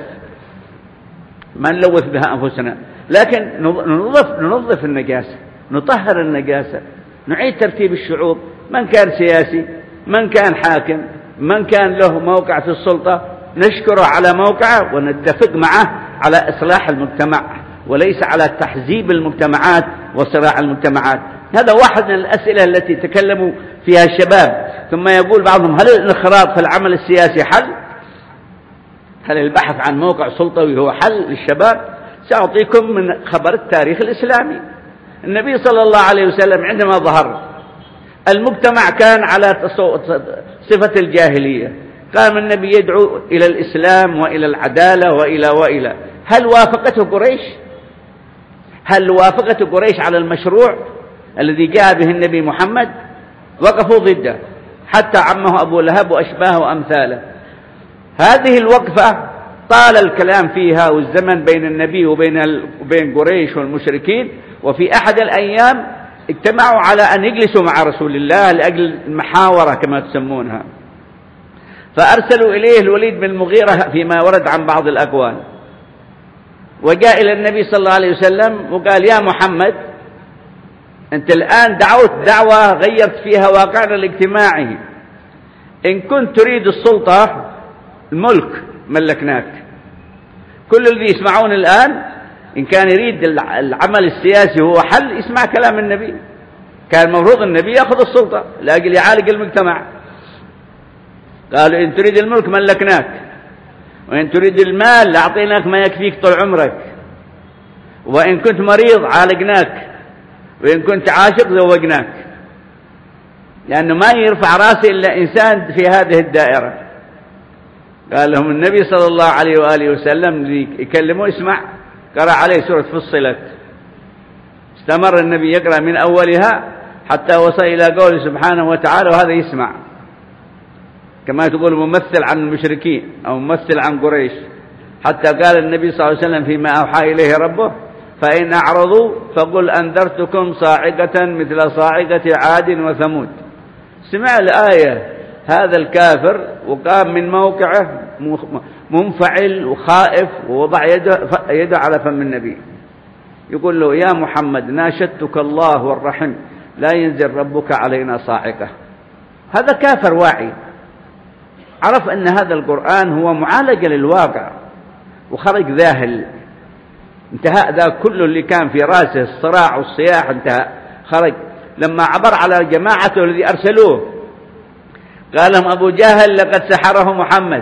ما نلوث بها أنفسنا، لكن ننظف النجاسة، نطهر النجاسة، نعيد ترتيب الشعوب. من كان سياسي، من كان حاكم، من كان له موقع في السلطة نشكره على موقعه ونتفق معه على إصلاح المجتمع، وليس على تحزيب المجتمعات وصراع المجتمعات. هذا واحد من الأسئلة التي تكلموا فيها الشباب. ثم يقول بعضهم هل الانخراط في العمل السياسي حل؟ هل البحث عن موقع سلطوي هو حل للشباب؟ سأعطيكم من خبر التاريخ الإسلامي. النبي صلى الله عليه وسلم عندما ظهر المجتمع كان على صفة الجاهلية، قام النبي يدعو إلى الإسلام وإلى العدالة وإلى هل وافقته قريش؟ هل وافقته قريش على المشروع الذي جاء به النبي محمد؟ وقفوا ضده، حتى عمه أبو لهب وأشباهه وأمثاله. هذه الوقفة طال الكلام فيها والزمن بين النبي وبين قريش والمشركين، وفي أحد الأيام اجتمعوا على أن يجلسوا مع رسول الله لأجل المحاورة كما تسمونها، فأرسلوا إليه الوليد بن المغيرة فيما ورد عن بعض الأقوال، وجاء إلى النبي صلى الله عليه وسلم وقال: يا محمد، أنت الآن دعوت دعوة غيرت فيها واقعنا الاجتماعي، إن كنت تريد السلطة الملك ملكناك. كل الذي يسمعون الآن إن كان يريد العمل السياسي هو حل يسمع كلام النبي، كان المفروض النبي يأخذ السلطة لأجل يعالج المجتمع. قالوا: إن تريد الملك ملكناك، وإن تريد المال أعطيناك ما يكفيك طول عمرك، وإن كنت مريض عالجناك، وإن كنت عاشق زوجناك. لأنه ما يرفع راسه إلا إنسان في هذه الدائرة. قال لهم النبي صلى الله عليه وآله وسلم يكلموا: اسمع. قرأ عليه سورة فصلت، استمر النبي يقرأ من أولها حتى وصل إلى قوله سبحانه وتعالى، وهذا يسمع كما تقول ممثل عن المشركين أو ممثل عن قريش، حتى قال النبي صلى الله عليه وسلم فيما أوحى إليه ربه: فإن أعرضوا فقل أنذرتكم صاعقة مثل صاعقة عاد وثمود. سمع الآية هذا الكافر وقام من موقعه منفعل وخائف، ووضع يده على فم النبي يقول له: يا محمد، ناشدتك الله والرحم لا ينزل ربك علينا صاعقة. هذا كافر واعي، عرف أن هذا القرآن هو معالجة للواقع، وخرج ذاهل. انتهى ذا كل اللي كان في راسه الصراع والصياح، انتهى خرج. لما عبر على جماعته الذي أرسلوه قال لهم أبو جهل: لقد سحره محمد.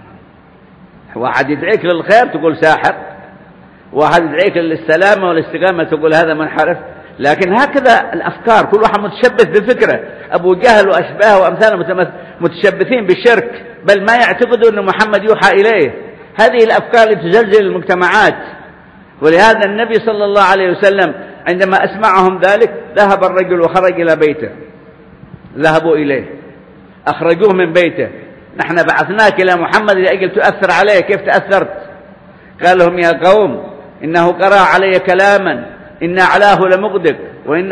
واحد يدعيك للخير تقول ساحر، واحد يدعيك للسلامة والاستقامة تقول هذا منحرف. لكن هكذا الأفكار، كل واحد متشبث بفكرة. أبو جهل وأشباهه وأمثاله متشبثين بالشرك، بل ما يعتقدوا أن محمد يوحى إليه. هذه الأفكار اللي تزلزل المجتمعات. ولهذا النبي صلى الله عليه وسلم عندما أسمعهم ذلك ذهب الرجل وخرج إلى بيته. ذهبوا إليه، أخرجوه من بيته: نحن بعثناك إلى محمد لأجل تؤثر عليه، كيف تأثرت؟ قال لهم: يا قوم، إنه قرأ علي كلاما إن أعلاه لمغدق، وإن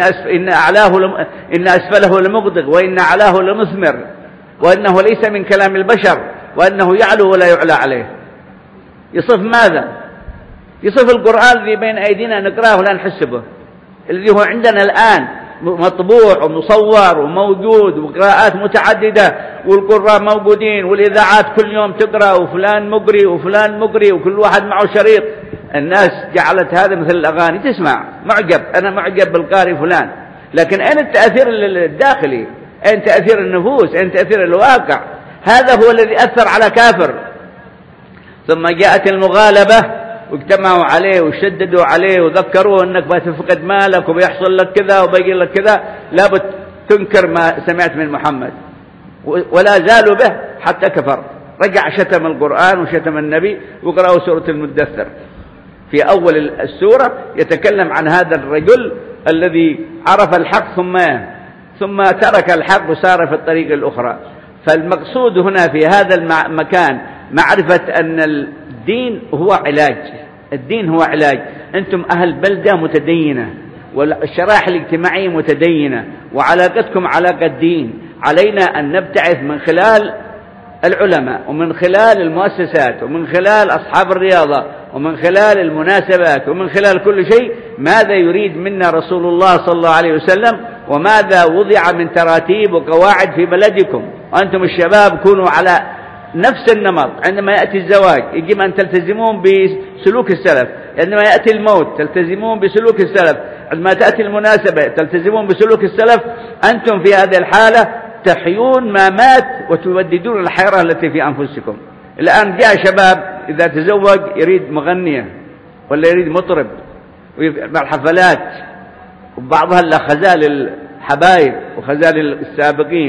أسفله لمغدق، وإن أعلاه لمثمر، وإنه ليس من كلام البشر، وأنه يعلو ولا يعلى عليه. يصف ماذا؟ يصف القرآن الذي بين أيدينا نقرأه ولا نحس به، الذي هو عندنا الآن مطبوع ومصور وموجود، وقراءات متعددة، والقراء موجودين، والإذاعات كل يوم تقرأ، وفلان مقري وفلان مقري، وكل واحد معه شريط. الناس جعلت هذا مثل الأغاني، تسمع معجب، أنا معجب بالقارئ فلان، لكن أين التأثير الداخلي؟ أين تأثير النفوس؟ أين تأثير الواقع؟ هذا هو الذي أثر على كافر. ثم جاءت المغالبة واجتمعوا عليه وشددوا عليه وذكروه أنك بتفقد مالك وبيحصل لك كذا وبيجي لك كذا، لابد تنكر ما سمعت من محمد. ولا زالوا به حتى كفر. رجع شتم القرآن وشتم النبي. وقرأوا سورة المدثر، في أول السورة يتكلم عن هذا الرجل الذي عرف الحق ثم ترك الحق وسار في الطريق الأخرى. فالمقصود هنا في هذا المكان معرفة أن الدين هو علاج. الدين هو علاج. أنتم أهل بلدة متدينة، والشرائح الاجتماعية متدينة، وعلاقتكم علاقة دين. علينا أن نبتعث من خلال العلماء، ومن خلال المؤسسات، ومن خلال أصحاب الرياضة، ومن خلال المناسبات، ومن خلال كل شيء، ماذا يريد منا رسول الله صلى الله عليه وسلم، وماذا وضع من تراتيب وقواعد في بلدكم. وأنتم الشباب كونوا على نفس النمط. عندما يأتي الزواج يجب أن تلتزمون بسلوك السلف، عندما يأتي الموت تلتزمون بسلوك السلف، عندما تأتي المناسبة تلتزمون بسلوك السلف. أنتم في هذه الحالة تحيون ما مات وتوددون الحيرة التي في أنفسكم. الآن جاء شباب إذا تزوج يريد مغنية ولا يريد مطرب مع الحفلات، وبعضها خزال الحبايب وخزال السابقين،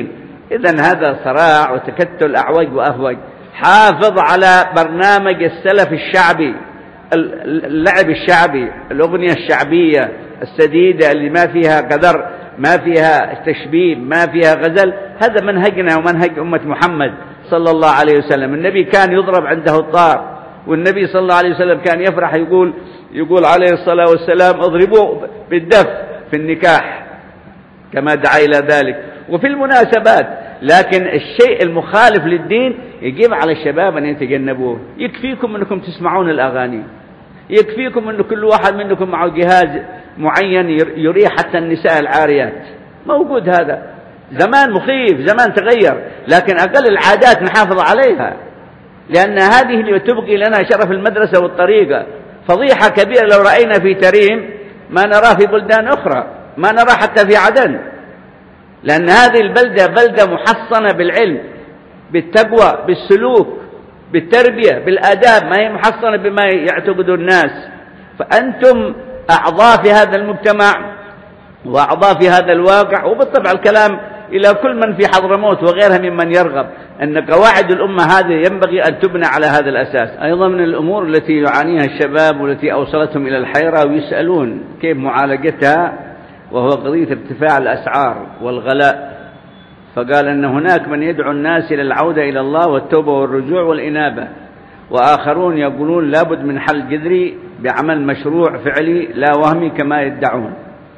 إذن هذا صراع وتكتل أعوج وأفوج. حافظ على برنامج السلف الشعبي، اللعب الشعبي، الأغنية الشعبية السديدة اللي ما فيها قدر، ما فيها تشبيب، ما فيها غزل. هذا منهجنا ومنهج أمة محمد صلى الله عليه وسلم. النبي كان يضرب عنده الطار، والنبي صلى الله عليه وسلم كان يفرح يقول عليه الصلاة والسلام اضربوا بالدف في النكاح كما دعا إلى ذلك وفي المناسبات. لكن الشيء المخالف للدين يجب على الشباب أن يتجنبوه. يكفيكم أنكم تسمعون الأغاني، يكفيكم أن كل واحد منكم معه جهاز معين يريح حتى النساء العاريات. موجود هذا. زمان مخيف، زمان تغير، لكن أقل العادات نحافظ عليها، لأن هذه اللي تبقي لنا شرف المدرسة والطريقة. فضيحة كبيرة لو رأينا في تريم ما نراه في بلدان أخرى، ما نراه حتى في عدن، لأن هذه البلدة بلدة محصنة بالعلم، بالتقوى، بالسلوك، بالتربية، بالآداب، ما هي محصنة بما يعتقد الناس. فأنتم أعضاء في هذا المجتمع وأعضاء في هذا الواقع. وبالطبع الكلام إلى كل من في حضرموت وغيرها ممن يرغب أن قواعد الأمة هذه ينبغي أن تبنى على هذا الأساس. أيضا من الأمور التي يعانيها الشباب والتي أوصلتهم إلى الحيرة ويسألون كيف معالجتها، وهو قضية ارتفاع الأسعار والغلاء. فقال أن هناك من يدعو الناس إلى العودة إلى الله والتوبة والرجوع والإنابة، وآخرون يقولون لابد من حل جذري بعمل مشروع فعلي لا وهمي كما يدعون.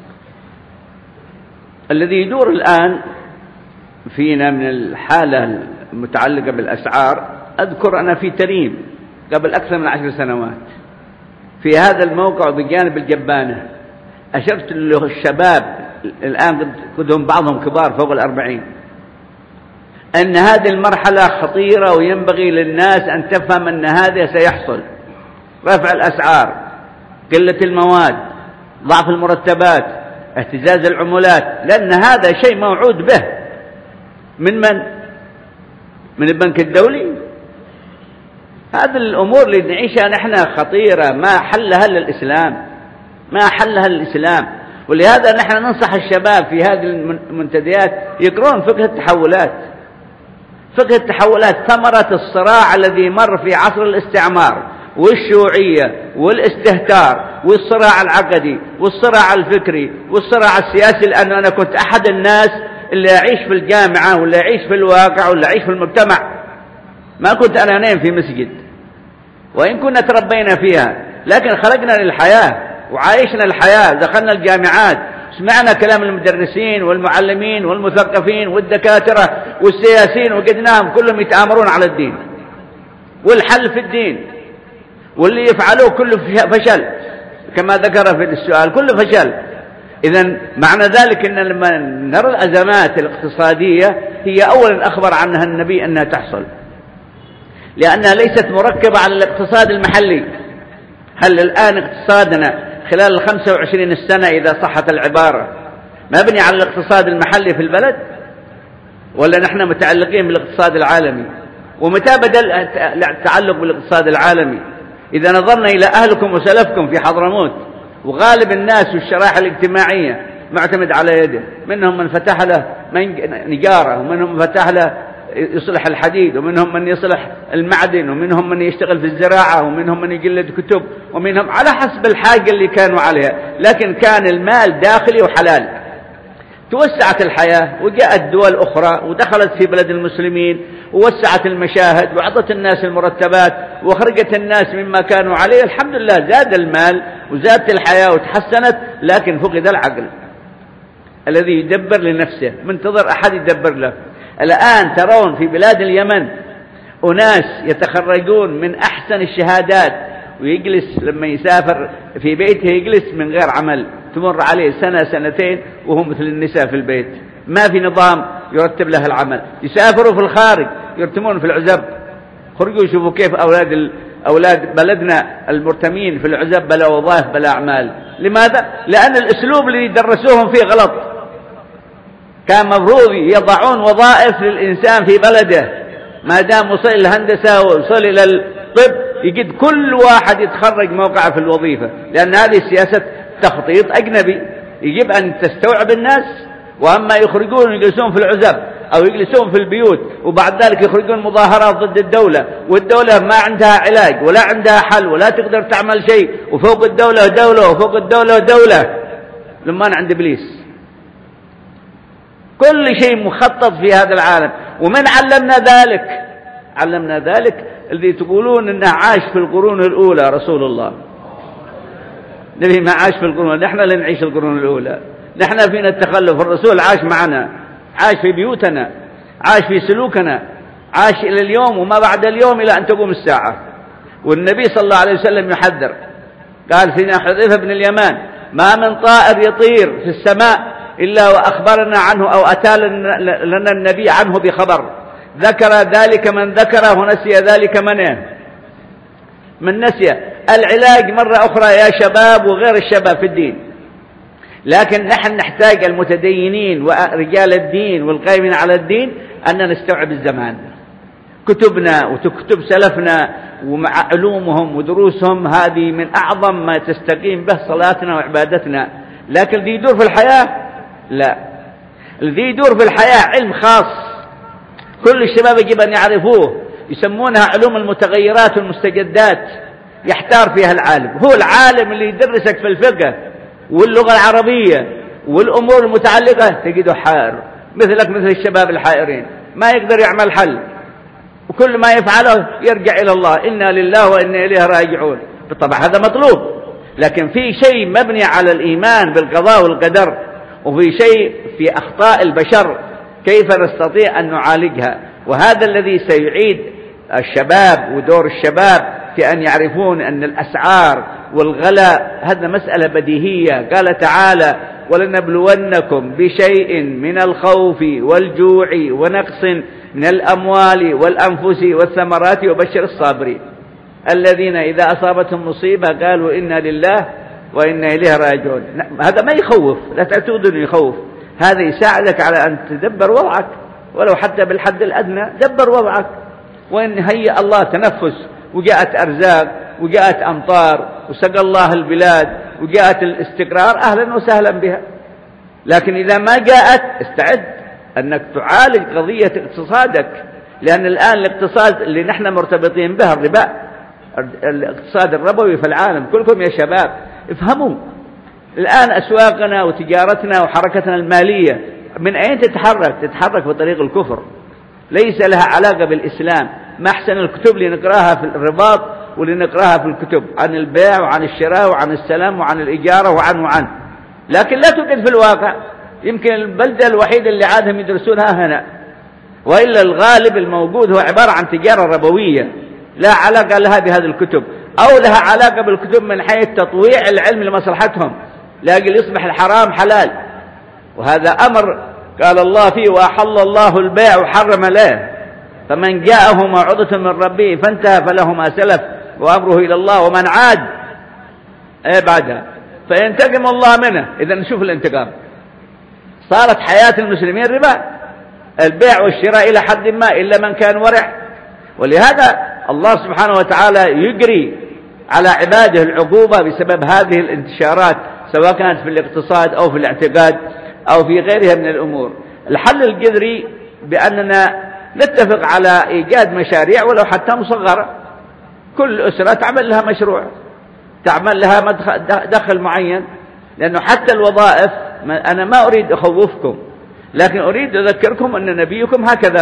الذي يدور الآن فينا من الحالة المتعلقة بالأسعار، أذكر أنا في تريم قبل أكثر من 10 سنوات في هذا الموقع بجانب الجبانة، أشرت له الشباب الآن كلهم بعضهم كبار فوق 40 أن هذه المرحلة خطيرة، وينبغي للناس أن تفهم أن هذا سيحصل. رفع الأسعار، قلة المواد، ضعف المرتبات، اهتزاز العملات، لأن هذا شيء موعود به من البنك الدولي. هذه الأمور اللي نعيشها نحن خطيرة، ما حلها إلا الإسلام، ما حلها الإسلام. ولهذا نحن ننصح الشباب في هذه المنتديات يقرون فقه التحولات. فقه التحولات ثمرة الصراع الذي مر في عصر الاستعمار والشيوعية والاستهتار والصراع العقدي والصراع الفكري والصراع السياسي. لأن أنا كنت أحد الناس اللي يعيش في الجامعة ولا يعيش في الواقع ولا يعيش في المجتمع، ما كنت أنا نايم في مسجد، وإن كنا تربينا فيها، لكن خلقنا للحياة وعايشنا الحياة، دخلنا الجامعات، سمعنا كلام المدرسين والمعلمين والمثقفين والدكاترة والسياسيين، وجدناهم كلهم يتآمرون على الدين والحل في الدين، واللي يفعلوه كله فشل كما ذكر في السؤال، كله فشل. إذن معنى ذلك أن لما نرى الأزمات الاقتصادية هي أولا أخبر عنها النبي أنها تحصل، لأنها ليست مركبة على الاقتصاد المحلي. هل الآن اقتصادنا خلال 25 سنة إذا صحت العبارة مبني على الاقتصاد المحلي في البلد، ولا نحن متعلقين بالاقتصاد العالمي؟ ومتى بدأ التعلق بالاقتصاد العالمي؟ إذا نظرنا إلى أهلكم وسلفكم في حضرموت، وغالب الناس والشرائح الاجتماعية معتمد على يده، منهم من فتح له نجارة، ومنهم من فتح له يصلح الحديد، ومنهم من يصلح المعدن، ومنهم من يشتغل في الزراعة، ومنهم من يجلد كتب، ومنهم على حسب الحاجة اللي كانوا عليها. لكن كان المال داخلي وحلال. توسعت الحياة وجاءت دول أخرى ودخلت في بلد المسلمين ووسعت المشاهد وعطت الناس المرتبات وخرجت الناس مما كانوا عليه. الحمد لله زاد المال وزادت الحياة وتحسنت، لكن فقد العقل الذي يدبر لنفسه، منتظر أحد يدبر له. الآن ترون في بلاد اليمن أناس يتخرجون من أحسن الشهادات، ويجلس لما يسافر في بيته يجلس من غير عمل، تمر عليه سنة سنتين وهو مثل النساء في البيت، ما في نظام يرتب له العمل. يسافروا في الخارج يرتمون في العزب. خرجوا يشوفوا كيف أولاد بلدنا المرتمين في العزب بلا وظائف بلا أعمال. لماذا؟ لأن الأسلوب اللي يدرسوهم فيه غلط. كان مفروض يضعون وظائف للإنسان في بلده، ما دام وصل إلى الهندسة ووصل إلى الطب يجد كل واحد يتخرج موقعه في الوظيفة، لأن هذه سياسة تخطيط أجنبي. يجب أن تستوعب الناس، وأما يخرجون ويجلسون في العزب أو يجلسون في البيوت، وبعد ذلك يخرجون مظاهرات ضد الدولة، والدولة ما عندها علاج ولا عندها حل ولا تقدر تعمل شيء، وفوق الدولة دولة وفوق الدولة دولة، لما عند إبليس. كل شيء مخطط في هذا العالم. ومن علمنا ذلك؟ علمنا ذلك الذي تقولون إنه عاش في القرون الأولى رسول الله. النبي ما عاش في القرون، نحن اللي نعيش القرون الأولى، نحن فينا التخلف. الرسول عاش معنا، عاش في بيوتنا، عاش في سلوكنا، عاش إلى اليوم وما بعد اليوم إلى أن تقوم الساعة. والنبي صلى الله عليه وسلم يحذر، قال سيدنا حذيفة بن اليمان: ما من طائر يطير في السماء إلا وأخبرنا عنه أو أتى لنا النبي عنه بخبر، ذكر ذلك من ذكره ونسي ذلك من نسي. العلاج مرة أخرى يا شباب وغير الشباب في الدين، لكن نحن نحتاج المتدينين ورجال الدين والقائمين على الدين أن نستوعب الزمان. كتبنا وكتب سلفنا ومع علومهم ودروسهم هذه من أعظم ما تستقيم به صلاتنا وعبادتنا. لكن الذي يدور في الحياة لا، الذي يدور في الحياة علم خاص كل الشباب يجب أن يعرفوه، يسمونها علوم المتغيرات والمستجدات، يحتار فيها العالم. هو العالم اللي يدرسك في الفقه واللغة العربية والأمور المتعلقة تجده حائر، مثلك مثل الشباب الحائرين، ما يقدر يعمل حل، وكل ما يفعله يرجع إلى الله، إنا لله وإنا إليه راجعون. بالطبع هذا مطلوب، لكن في شيء مبني على الإيمان بالقضاء والقدر، وفي شيء في أخطاء البشر كيف نستطيع أن نعالجها. وهذا الذي سيعيد الشباب ودور الشباب في أن يعرفون أن الأسعار والغلاء هذا مسألة بديهية. قال تعالى: ولنبلونكم بشيء من الخوف والجوع ونقص من الأموال والأنفس والثمرات وبشر الصابرين الذين إذا أصابتهم مصيبة قالوا إنا لله وإنا إليه راجعون. هذا ما يخوف، لا تعتقد أنه يخوف، هذا يساعدك على أن تدبر وضعك، ولو حتى بالحد الأدنى دبر وضعك. وإن هيأ الله تنفس وجاءت أرزاق وجاءت أمطار وسقى الله البلاد وجاءت الاستقرار، أهلا وسهلا بها. لكن إذا ما جاءت استعد أنك تعالج قضية اقتصادك، لأن الآن الاقتصاد اللي نحن مرتبطين به الربا، الاقتصاد الربوي في العالم. كلكم يا شباب افهموا الآن أسواقنا وتجارتنا وحركتنا المالية من أين تتحرك؟ تتحرك بطريق الكفر، ليس لها علاقة بالإسلام. ما أحسن الكتب اللي نقراها في الرباط واللي نقراها في الكتب عن البيع وعن الشراء وعن السلام وعن الإجارة وعن لكن لا توجد في الواقع. يمكن البلدة الوحيدة اللي عادهم يدرسونها هنا، وإلا الغالب الموجود هو عبارة عن تجارة ربوية لا علاقة لها بهذه الكتب، أو لها علاقة بالكتب من حيث تطويع العلم لمصلحتهم لأجل يصبح الحرام حلال. وهذا أمر قال الله فيه: وأحل الله البيع وحرم له، فمن جاءه موعظة من ربه فانتهى فله ما سلف وأمره إلى الله ومن عاد بعدها فينتقم الله منه. إذا نشوف الانتقام. صارت حياة المسلمين ربا، البيع والشراء إلى حد ما، إلا من كان ورع. ولهذا الله سبحانه وتعالى يجري على عباده العقوبة بسبب هذه الانتشارات، سواء كانت في الاقتصاد أو في الاعتقاد أو في غيرها من الأمور. الحل الجذري بأننا نتفق على إيجاد مشاريع ولو حتى مصغرة، كل أسرة تعمل لها مشروع، تعمل لها دخل معين. لأنه حتى الوظائف، أنا ما أريد أخوفكم، لكن أريد أذكركم أن نبيكم هكذا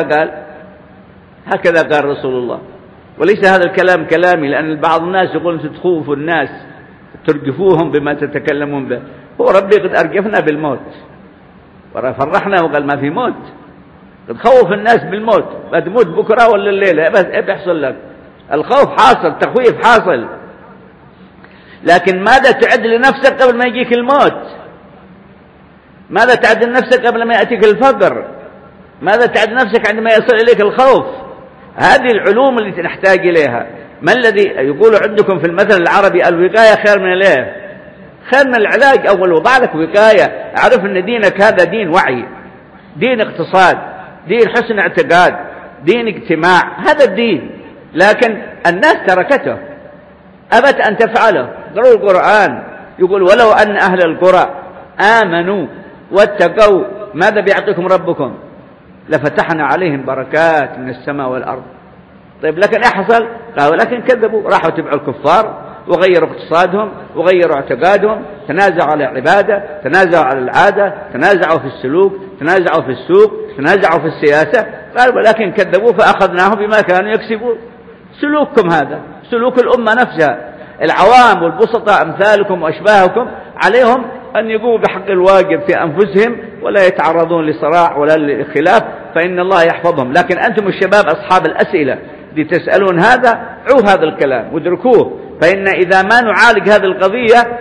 قال رسول الله. وليس هذا الكلام كلامي، لأن بعض الناس يقولون تخوفوا الناس ترجفوهم بما تتكلمون به. هو ربي قد أرجفنا بالموت ورفرحنا وقال ما في موت، قد خوف الناس بالموت، بتموت بكرة ولا الليلة، بس إيه بيحصل لك؟ الخوف حاصل، تخويف حاصل، لكن ماذا تعد لنفسك قبل ما يجيك الموت؟ ماذا تعد لنفسك قبل ما يأتيك الفقر؟ ماذا تعد نفسك عندما يصل إليك الخوف؟ هذه العلوم التي نحتاج إليها. ما الذي يقول عندكم في المثل العربي: الوقاية خير من العلاج. خير من العلاج. أول وضع لك وقاية، أعرف أن دينك هذا دين وعي، دين اقتصاد، دين حسن اعتقاد، دين اجتماع، هذا الدين. لكن الناس تركته، أبت أن تفعله. قرأوا القرآن يقول: ولو أن أهل القرى آمنوا واتقوا ماذا بيعطيكم ربكم؟ لفتحنا عليهم بركات من السماء والأرض. طيب لكن إيه حصل؟ قالوا لكن كذبوا، راحوا تبعوا الكفار وغيروا اقتصادهم وغيروا اعتقادهم، تنازعوا على العبادة، تنازعوا على العادة، تنازعوا في السلوك، تنازعوا في السوق، تنازعوا في السياسة. قالوا ولكن كذبوا فأخذناهم بما كانوا يكسبون. سلوككم هذا سلوك الأمة نفسها. العوام والبسطاء أمثالكم وأشباهكم عليهم أن يقوموا بحق الواجب في أنفسهم ولا يتعرضون لصراع ولا لخلاف، فإن الله يحفظهم. لكن أنتم الشباب أصحاب الأسئلة لتسألون هذا، عوا هذا الكلام وادركوه، فإن إذا ما نعالج هذه القضية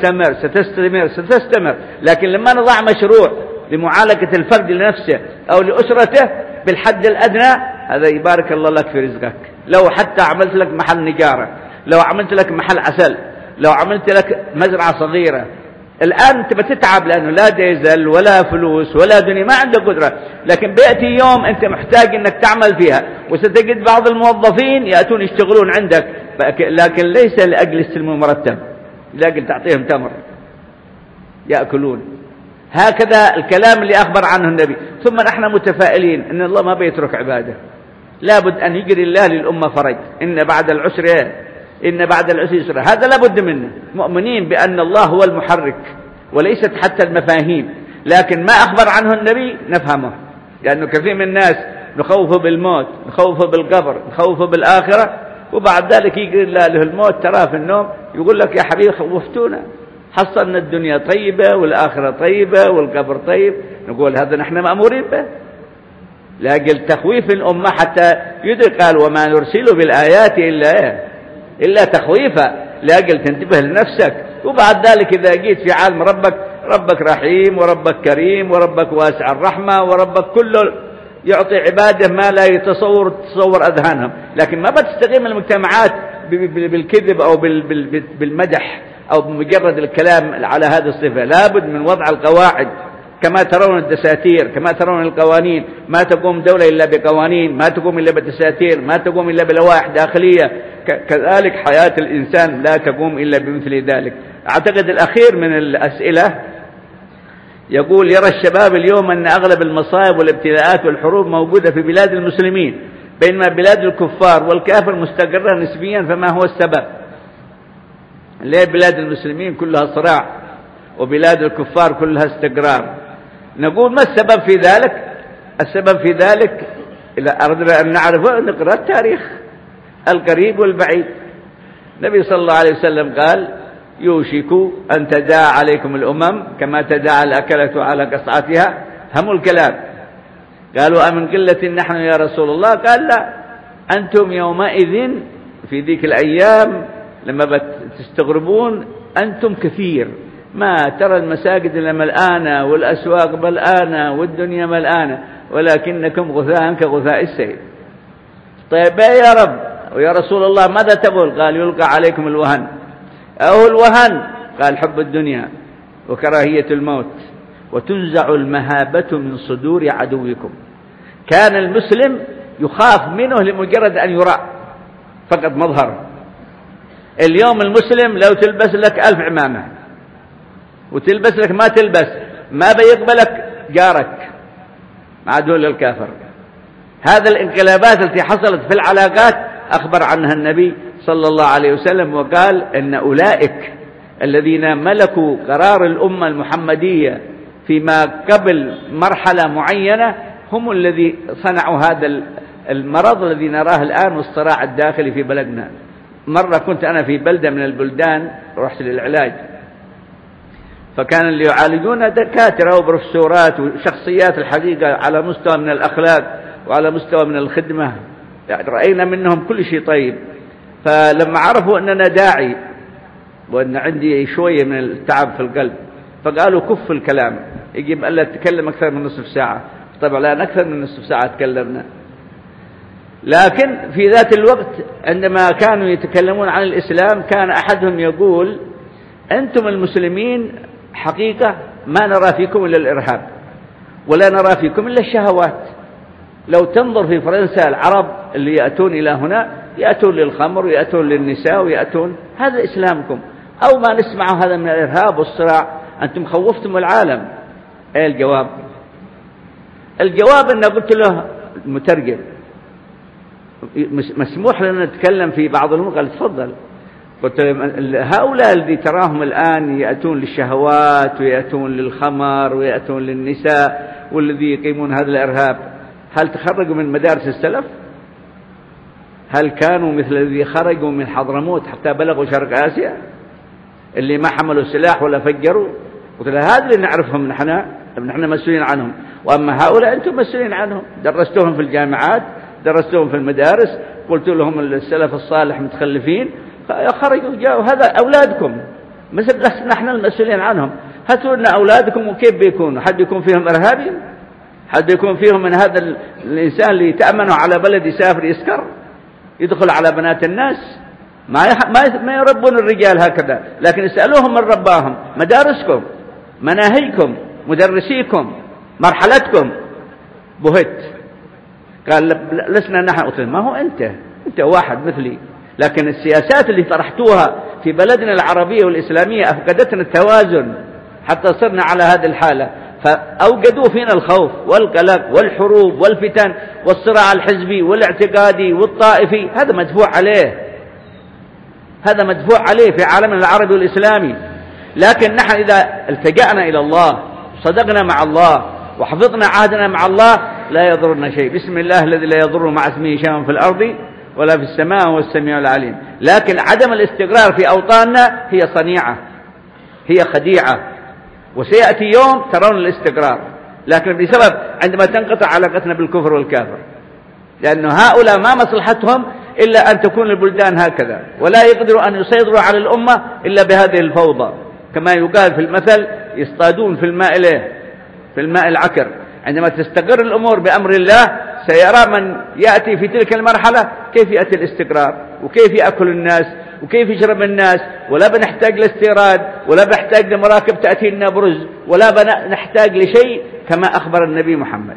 ستستمر. لكن لما نضع مشروع لمعالجة الفرد لنفسه أو لأسرته بالحد الأدنى، هذا يبارك الله لك في رزقك. لو حتى عملت لك محل نجارة، لو عملت لك محل عسل، لو عملت لك مزرعة صغيرة، الآن أنت بتتعب لأنه لا ديزل ولا فلوس ولا دنيا، ما عندك قدرة. لكن بيأتي يوم أنت محتاج أنك تعمل فيها، وستجد بعض الموظفين يأتون يشتغلون عندك، لكن ليس لأجل يستلمون مرتب، لأجل تعطيهم تمر يأكلون. هكذا الكلام اللي أخبر عنه النبي. ثم نحن متفائلين أن الله ما بيترك عباده، لابد أن يجري الله للأمة فرج. إن بعد العسر يسرا، هذا لابد منه. مؤمنين بأن الله هو المحرك وليست حتى المفاهيم، لكن ما أخبر عنه النبي نفهمه. لأنه كثير من الناس نخوفه بالموت، نخوفه بالقبر، نخوفه بالآخرة، وبعد ذلك يجري الله له الموت ترى في النوم يقول لك يا حبيبي خوفتونا، حصلنا الدنيا طيبة والآخرة طيبة والقبر طيب. نقول هذا نحن مأمورين به لأجل تخويف الأمة حتى يدرك. قال وما نرسل بالآيات إلا تخويفا، لأجل تنتبه لنفسك. وبعد ذلك إذا جيت في عالم ربك رحيم وربك كريم وربك واسع الرحمة وربك كله يعطي عباده ما لا تصور أذهانهم. لكن ما بتستقيم المجتمعات بالكذب أو بالمدح أو بمجرد الكلام على هذه الصفة. لابد من وضع القواعد، كما ترون الدساتير، كما ترون القوانين. ما تقوم دولة إلا بقوانين، ما تقوم إلا بالدساتير، ما تقوم إلا بلوائح داخلية. كذلك حياة الإنسان لا تقوم إلا بمثل ذلك. أعتقد الأخير من الأسئلة يقول يرى الشباب اليوم أن أغلب المصائب والابتلاءات والحروب موجودة في بلاد المسلمين، بينما بلاد الكفار والكافر مستقرة نسبيا، فما هو السبب؟ ليه بلاد المسلمين كلها صراع وبلاد الكفار كلها استقرار؟ نقول ما السبب في ذلك؟ السبب في ذلك إذا أردنا أن نعرفه نقرأ التاريخ القريب والبعيد. النبي صلى الله عليه وسلم قال يوشك أن تداعى عليكم الأمم كما تداعى الأكلة على قصعتها. هم الكلام. قالوا أمن قلة نحن يا رسول الله؟ قال لا، أنتم يومئذ في ذيك الأيام لما تستغربون أنتم كثير، ما ترى المساجد إلا ملآنة والأسواق ملآنة والدنيا ملآنة، ولكنكم غثاء كغثاء السيل. طيب يا رب ويا رسول الله ماذا تقول؟ قال يلقى عليكم الوهن. أو الوهن؟ قال حب الدنيا وكراهية الموت، وتنزع المهابة من صدور عدوكم. كان المسلم يخاف منه لمجرد أن يرى فقط مظهر. اليوم المسلم لو تلبس لك 1000 عمامة وتلبس لك ما تلبس، ما بيقبلك جارك مع دول الكافر. هذا الانقلابات التي حصلت في العلاقات أخبر عنها النبي صلى الله عليه وسلم، وقال إن أولئك الذين ملكوا قرار الأمة المحمدية فيما قبل مرحلة معينة هم الذي صنعوا هذا المرض الذي نراه الآن والصراع الداخلي في بلدنا. مرة كنت أنا في بلدة من البلدان، رحت للعلاج، فكان اللي يعالجون دكاترة وبروفيسورات وشخصيات الحقيقة على مستوى من الأخلاق وعلى مستوى من الخدمة، يعني رأينا منهم كل شيء طيب. فلما عرفوا أننا داعي وأن عندي شوية من التعب في القلب، فقالوا كف الكلام، يجب ألا تتكلم أكثر من نصف ساعة. طبعا لا أكثر من نصف ساعة تكلمنا، لكن في ذات الوقت عندما كانوا يتكلمون عن الإسلام كان أحدهم يقول أنتم المسلمين حقيقة ما نرى فيكم إلا الإرهاب ولا نرى فيكم إلا الشهوات. لو تنظر في فرنسا العرب اللي يأتون إلى هنا يأتون للخمر ويأتون للنساء ويأتون، هذا إسلامكم. أو ما نسمع هذا من الإرهاب والصراع، أنتم خوفتم العالم. إيه الجواب؟ الجواب أن قلت له المترجم مسموح لنا نتكلم في بعض الأمور؟ قال تفضل. قلت هؤلاء الذي تراهم الآن يأتون للشهوات ويأتون للخمر ويأتون للنساء والذي يقيمون هذا الإرهاب، هل تخرجوا من مدارس السلف؟ هل كانوا مثل الذي خرجوا من حضرموت حتى بلغوا شرق آسيا اللي ما حملوا سلاح ولا فجروا؟ قلت له هذا اللي نعرفهم نحن مسؤولين عنهم، وأما هؤلاء أنتم مسؤولين عنهم، درستوهم في الجامعات، درستوهم في المدارس، قلت لهم السلف الصالح متخلفين خرجوا جاءوا، هذا أولادكم مثل نحن المسؤولين عنهم، هاتوا لنا أولادكم وكيف بيكونوا؟ حد يكون فيهم إرهابي؟ حد يكون فيهم من هذا الإنسان اللي تأمنوا على بلد يسافر يسكر يدخل على بنات الناس؟ ما يربون الرجال هكذا، لكن اسألوهم من رباهم، مدارسكم، مناهجكم، مدرسيكم، مرحلتكم. بهت قال لسنا نحن. قلت ما هو أنت واحد مثلي، لكن السياسات اللي طرحتوها في بلدنا العربية والإسلامية أفقدتنا التوازن حتى صرنا على هذه الحالة، فأوجدوا فينا الخوف والقلق والحروب والفتن والصراع الحزبي والاعتقادي والطائفي. هذا مدفوع عليه في عالمنا العربي والإسلامي. لكن نحن إذا التجأنا إلى الله صدقنا مع الله وحفظنا عهدنا مع الله لا يضرنا شيء. بسم الله الذي لا يضر مع اسمه شيء في الأرض ولا في السماء وهو السميع العليم. لكن عدم الاستقرار في أوطاننا هي صنيعة، هي خديعة، وسيأتي يوم ترون الاستقرار، لكن بسبب عندما تنقطع علاقتنا بالكفر والكافر، لأن هؤلاء ما مصلحتهم إلا أن تكون البلدان هكذا، ولا يقدروا أن يسيطروا على الأمة إلا بهذه الفوضى. كما يقال في المثل يصطادون في الماء العكر. عندما تستقر الأمور بأمر الله سيرى من يأتي في تلك المرحلة كيف يأتي الاستقرار وكيف يأكل الناس وكيف يشرب الناس، ولا بنحتاج لاستيراد ولا بنحتاج لمراكب تأتي لنا برز ولا بنحتاج لشيء، كما أخبر النبي محمد.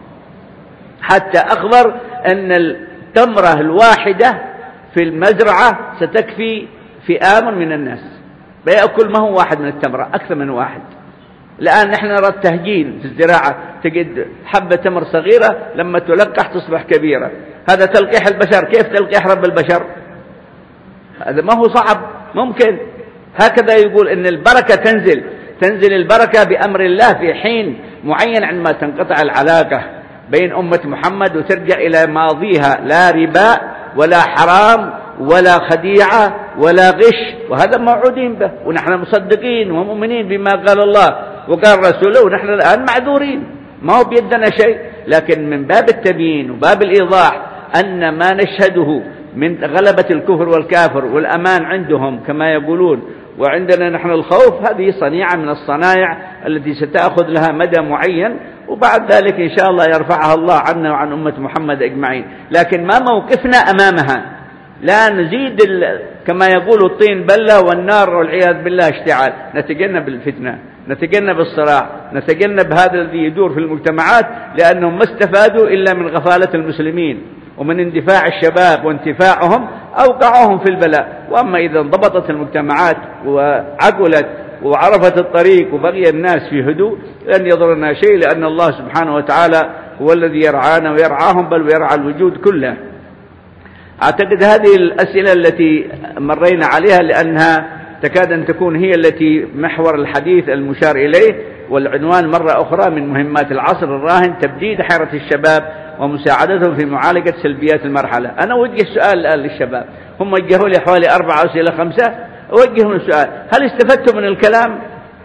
حتى أخبر أن التمرة الواحدة في المزرعة ستكفي فئام من الناس، بيأكل ما هو واحد من التمرة، أكثر من واحد. الآن نحن نرى التهجين في الزراعة، تجد حبة تمر صغيرة لما تلقح تصبح كبيرة. هذا تلقيح البشر. كيف تلقيح رب البشر؟ هذا ما هو صعب، ممكن. هكذا يقول إن البركة تنزل البركة بأمر الله في حين معين عندما تنقطع العلاقة بين أمة محمد وترجع إلى ماضيها، لا ربا ولا حرام ولا خديعة ولا غش، وهذا موعودين به، ونحن مصدقين ومؤمنين بما قال الله وقال رسوله، ونحن الآن معذورين ما هو بيدنا شيء. لكن من باب التبيين وباب الإيضاح أن ما نشهده من غلبة الكفر والكافر والأمان عندهم كما يقولون وعندنا نحن الخوف، هذه صنيعة من الصنائع التي ستأخذ لها مدى معين، وبعد ذلك إن شاء الله يرفعها الله عنا وعن أمة محمد أجمعين. لكن ما موقفنا أمامها؟ لا نزيد كما يقول الطين بلة والنار والعياذ بالله اشتعال. نتجنب الفتنة، نتجنب الصراع، نتجنب هذا الذي يدور في المجتمعات، لأنهم ما استفادوا إلا من غفالة المسلمين ومن اندفاع الشباب وانتفاعهم أوقعهم في البلاء. وأما إذا انضبطت المجتمعات وعقلت وعرفت الطريق وبقي الناس في هدوء لن يضرنا شيء، لأن الله سبحانه وتعالى هو الذي يرعانا ويرعاهم، بل ويرعى الوجود كله. أعتقد هذه الأسئلة التي مرينا عليها لأنها تكاد أن تكون هي التي محور الحديث المشار إليه، والعنوان مرة أخرى من مهمات العصر الراهن تبديد حيرة الشباب ومساعدتهم في معالجة سلبيات المرحلة. أنا أوجه سؤال الآن للشباب، هم وجهوا لي حوالي 4 أسئلة 5، أوجههم السؤال: هل استفدتم من الكلام؟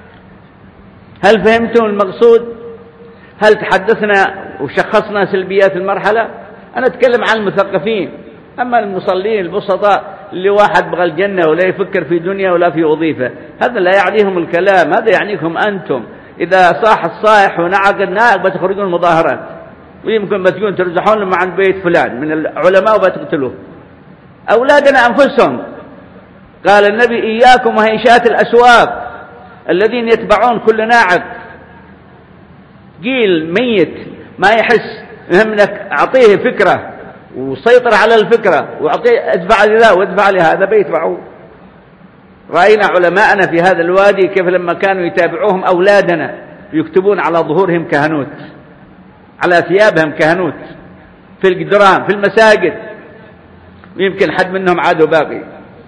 هل فهمتم المقصود؟ هل تحدثنا وشخصنا سلبيات المرحلة؟ أنا أتكلم عن المثقفين. أما المصلين البسطاء اللي واحد بغى الجنة ولا يفكر في دنيا ولا في وظيفة، هذا لا يعنيهم الكلام، هذا يعنيكم أنتم. إذا صاح الصائح ونعق النائق بتخرجون المظاهرات، ويمكن بتكون ترزحون لهم عن بيت فلان من العلماء وبتقتلوه. أولادنا أنفسهم، قال النبي: إياكم وهيشات الأسواق الذين يتبعون كل ناعق. جيل ميت ما يحس، يهمك أعطيه فكرة وسيطر على الفكرة وأعطيه ادفع لذا وادفع لهذا بيتبعوه. رأينا علماءنا في هذا الوادي كيف لما كانوا يتابعوهم أولادنا يكتبون على ظهورهم كهنوت، على ثيابهم كهنوت في الجدران في المساجد، ويمكن حد منهم عادوا باقي،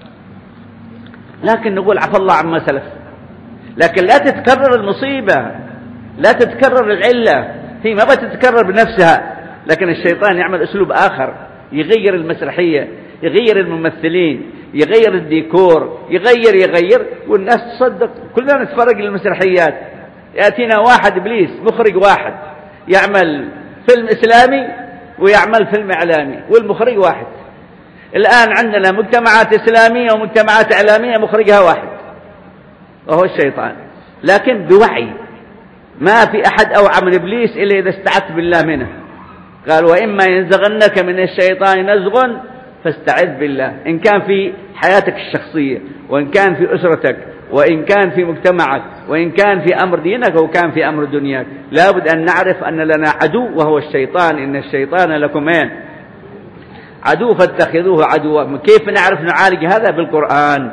لكن نقول عفى الله عما سلف. لكن لا تتكرر المصيبة، لا تتكرر العلة، هي ما بتتكرر بنفسها، لكن الشيطان يعمل أسلوب آخر، يغير المسرحية، يغير الممثلين، يغير الديكور، يغير والناس تصدق. كلنا نتفرج للمسرحيات، يأتينا واحد إبليس مخرج واحد يعمل فيلم إسلامي ويعمل فيلم إعلامي، والمخرج واحد. الآن عندنا مجتمعات إسلامية ومجتمعات إعلامية مخرجها واحد وهو الشيطان، لكن بوعي. ما في أحد أوعى من إبليس إلا إذا استعذت بالله منه. قال وإما ينزغنك من الشيطان نزغ فاستعذ بالله. إن كان في حياتك الشخصية، وإن كان في أسرتك، وإن كان في مجتمعك، وإن كان في أمر دينك، أو كان في أمر دنياك، لابد أن نعرف أن لنا عدو وهو الشيطان. إن الشيطان لكم عدو فاتخذوه عدوا. كيف نعرف نعالج هذا؟ بالقرآن.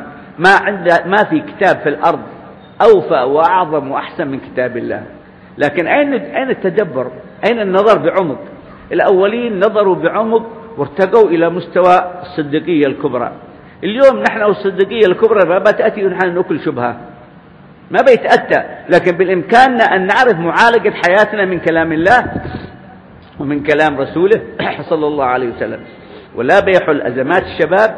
ما في كتاب في الأرض أوفى وأعظم وأحسن من كتاب الله. لكن أين التدبر؟ أين النظر بعمق؟ الأولين نظروا بعمق وارتقوا إلى مستوى الصديقية الكبرى. اليوم نحن والصديقية الكبرى ما بتأتي ونحن نأكل شبهة، ما بيتأتى. لكن بالإمكاننا أن نعرف معالجة حياتنا من كلام الله ومن كلام رسوله صلى الله عليه وسلم. ولا بيحل أزمات الشباب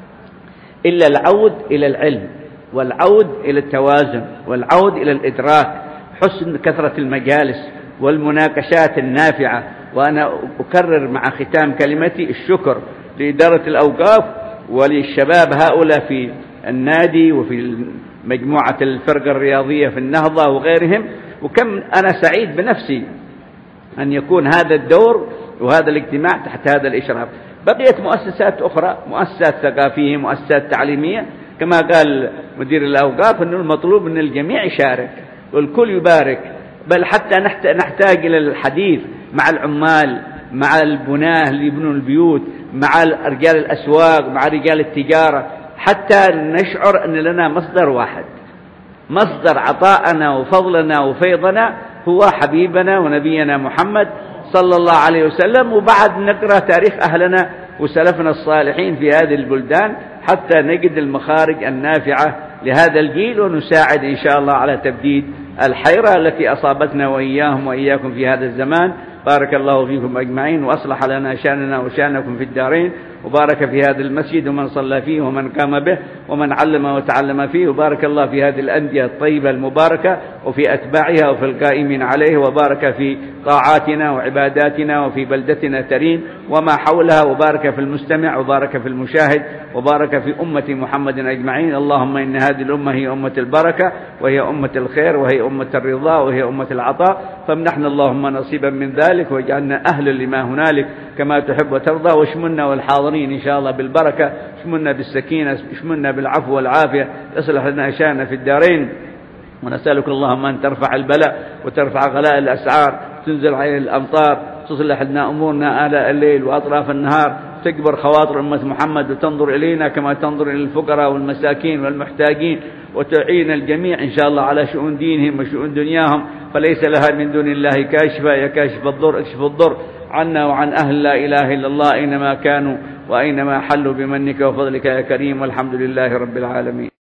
إلا العود إلى العلم، والعود إلى التوازن، والعود إلى الإدراك، حسن كثرة المجالس والمناقشات النافعة. وأنا أكرر مع ختام كلمتي الشكر لإدارة الأوقاف وللشباب هؤلاء في النادي وفي مجموعة الفرقة الرياضية في النهضة وغيرهم. وكم أنا سعيد بنفسي أن يكون هذا الدور وهذا الاجتماع تحت هذا الإشراف. بقيت مؤسسات أخرى، مؤسسات ثقافية، مؤسسات تعليمية، كما قال مدير الأوقاف أنه المطلوب أن الجميع يشارك والكل يبارك. بل حتى نحتاج إلى الحديث مع العمال، مع البناة اللي يبنون البيوت، مع رجال الأسواق، مع رجال التجارة، حتى نشعر أن لنا مصدر واحد. مصدر عطاءنا وفضلنا وفيضنا هو حبيبنا ونبينا محمد صلى الله عليه وسلم. وبعد نقرأ تاريخ أهلنا وسلفنا الصالحين في هذه البلدان حتى نجد المخارج النافعة لهذا الجيل، ونساعد إن شاء الله على تبديد الحيرة التي أصابتنا وإياهم وإياكم في هذا الزمان. بارك الله فيكم أجمعين، وأصلح لنا شأننا وشأنكم في الدارين، وبارك في هذا المسجد ومن صلى فيه ومن قام به ومن علم وتعلم فيه، وبارك الله في هذه الأندية الطيبة المباركة وفي أتباعها وفي القائمين عليه، وبارك في طاعاتنا وعباداتنا وفي بلدتنا ترين وما حولها، وبارك في المستمع وبارك في المشاهد وبارك في أمة محمد أجمعين. اللهم إن هذه الأمة هي أمة البركة، وهي أمة الخير، وهي أمة الرضا، وهي أمة العطاء. فامنحنا اللهم نصيبا من ذلك، واجعلنا أهلا لما هنالك كما تحب وترضى. واشملنا والحاضرين إن شاء الله بالبركة، اشملنا بالسكينة، اشملنا بالعفو والعافية، اصلح لنا شأننا في الدارين. ونسألك اللهم أن ترفع البلاء وترفع غلاء الأسعار، تنزل علينا الأمطار، تصلح لنا أمورنا آلاء الليل وأطراف النهار، تكبر خواطر أمة محمد وتنظر إلينا كما تنظر إلى الفقراء والمساكين والمحتاجين، وتعين الجميع إن شاء الله على شؤون دينهم وشؤون دنياهم. فليس لها من دون الله كاشفة، يا كاشف الضر اكشف الضر عنا وعن أهل لا إله إلا الله أينما كانوا وأينما حلوا بمنك وفضلك يا كريم، والحمد لله رب العالمين.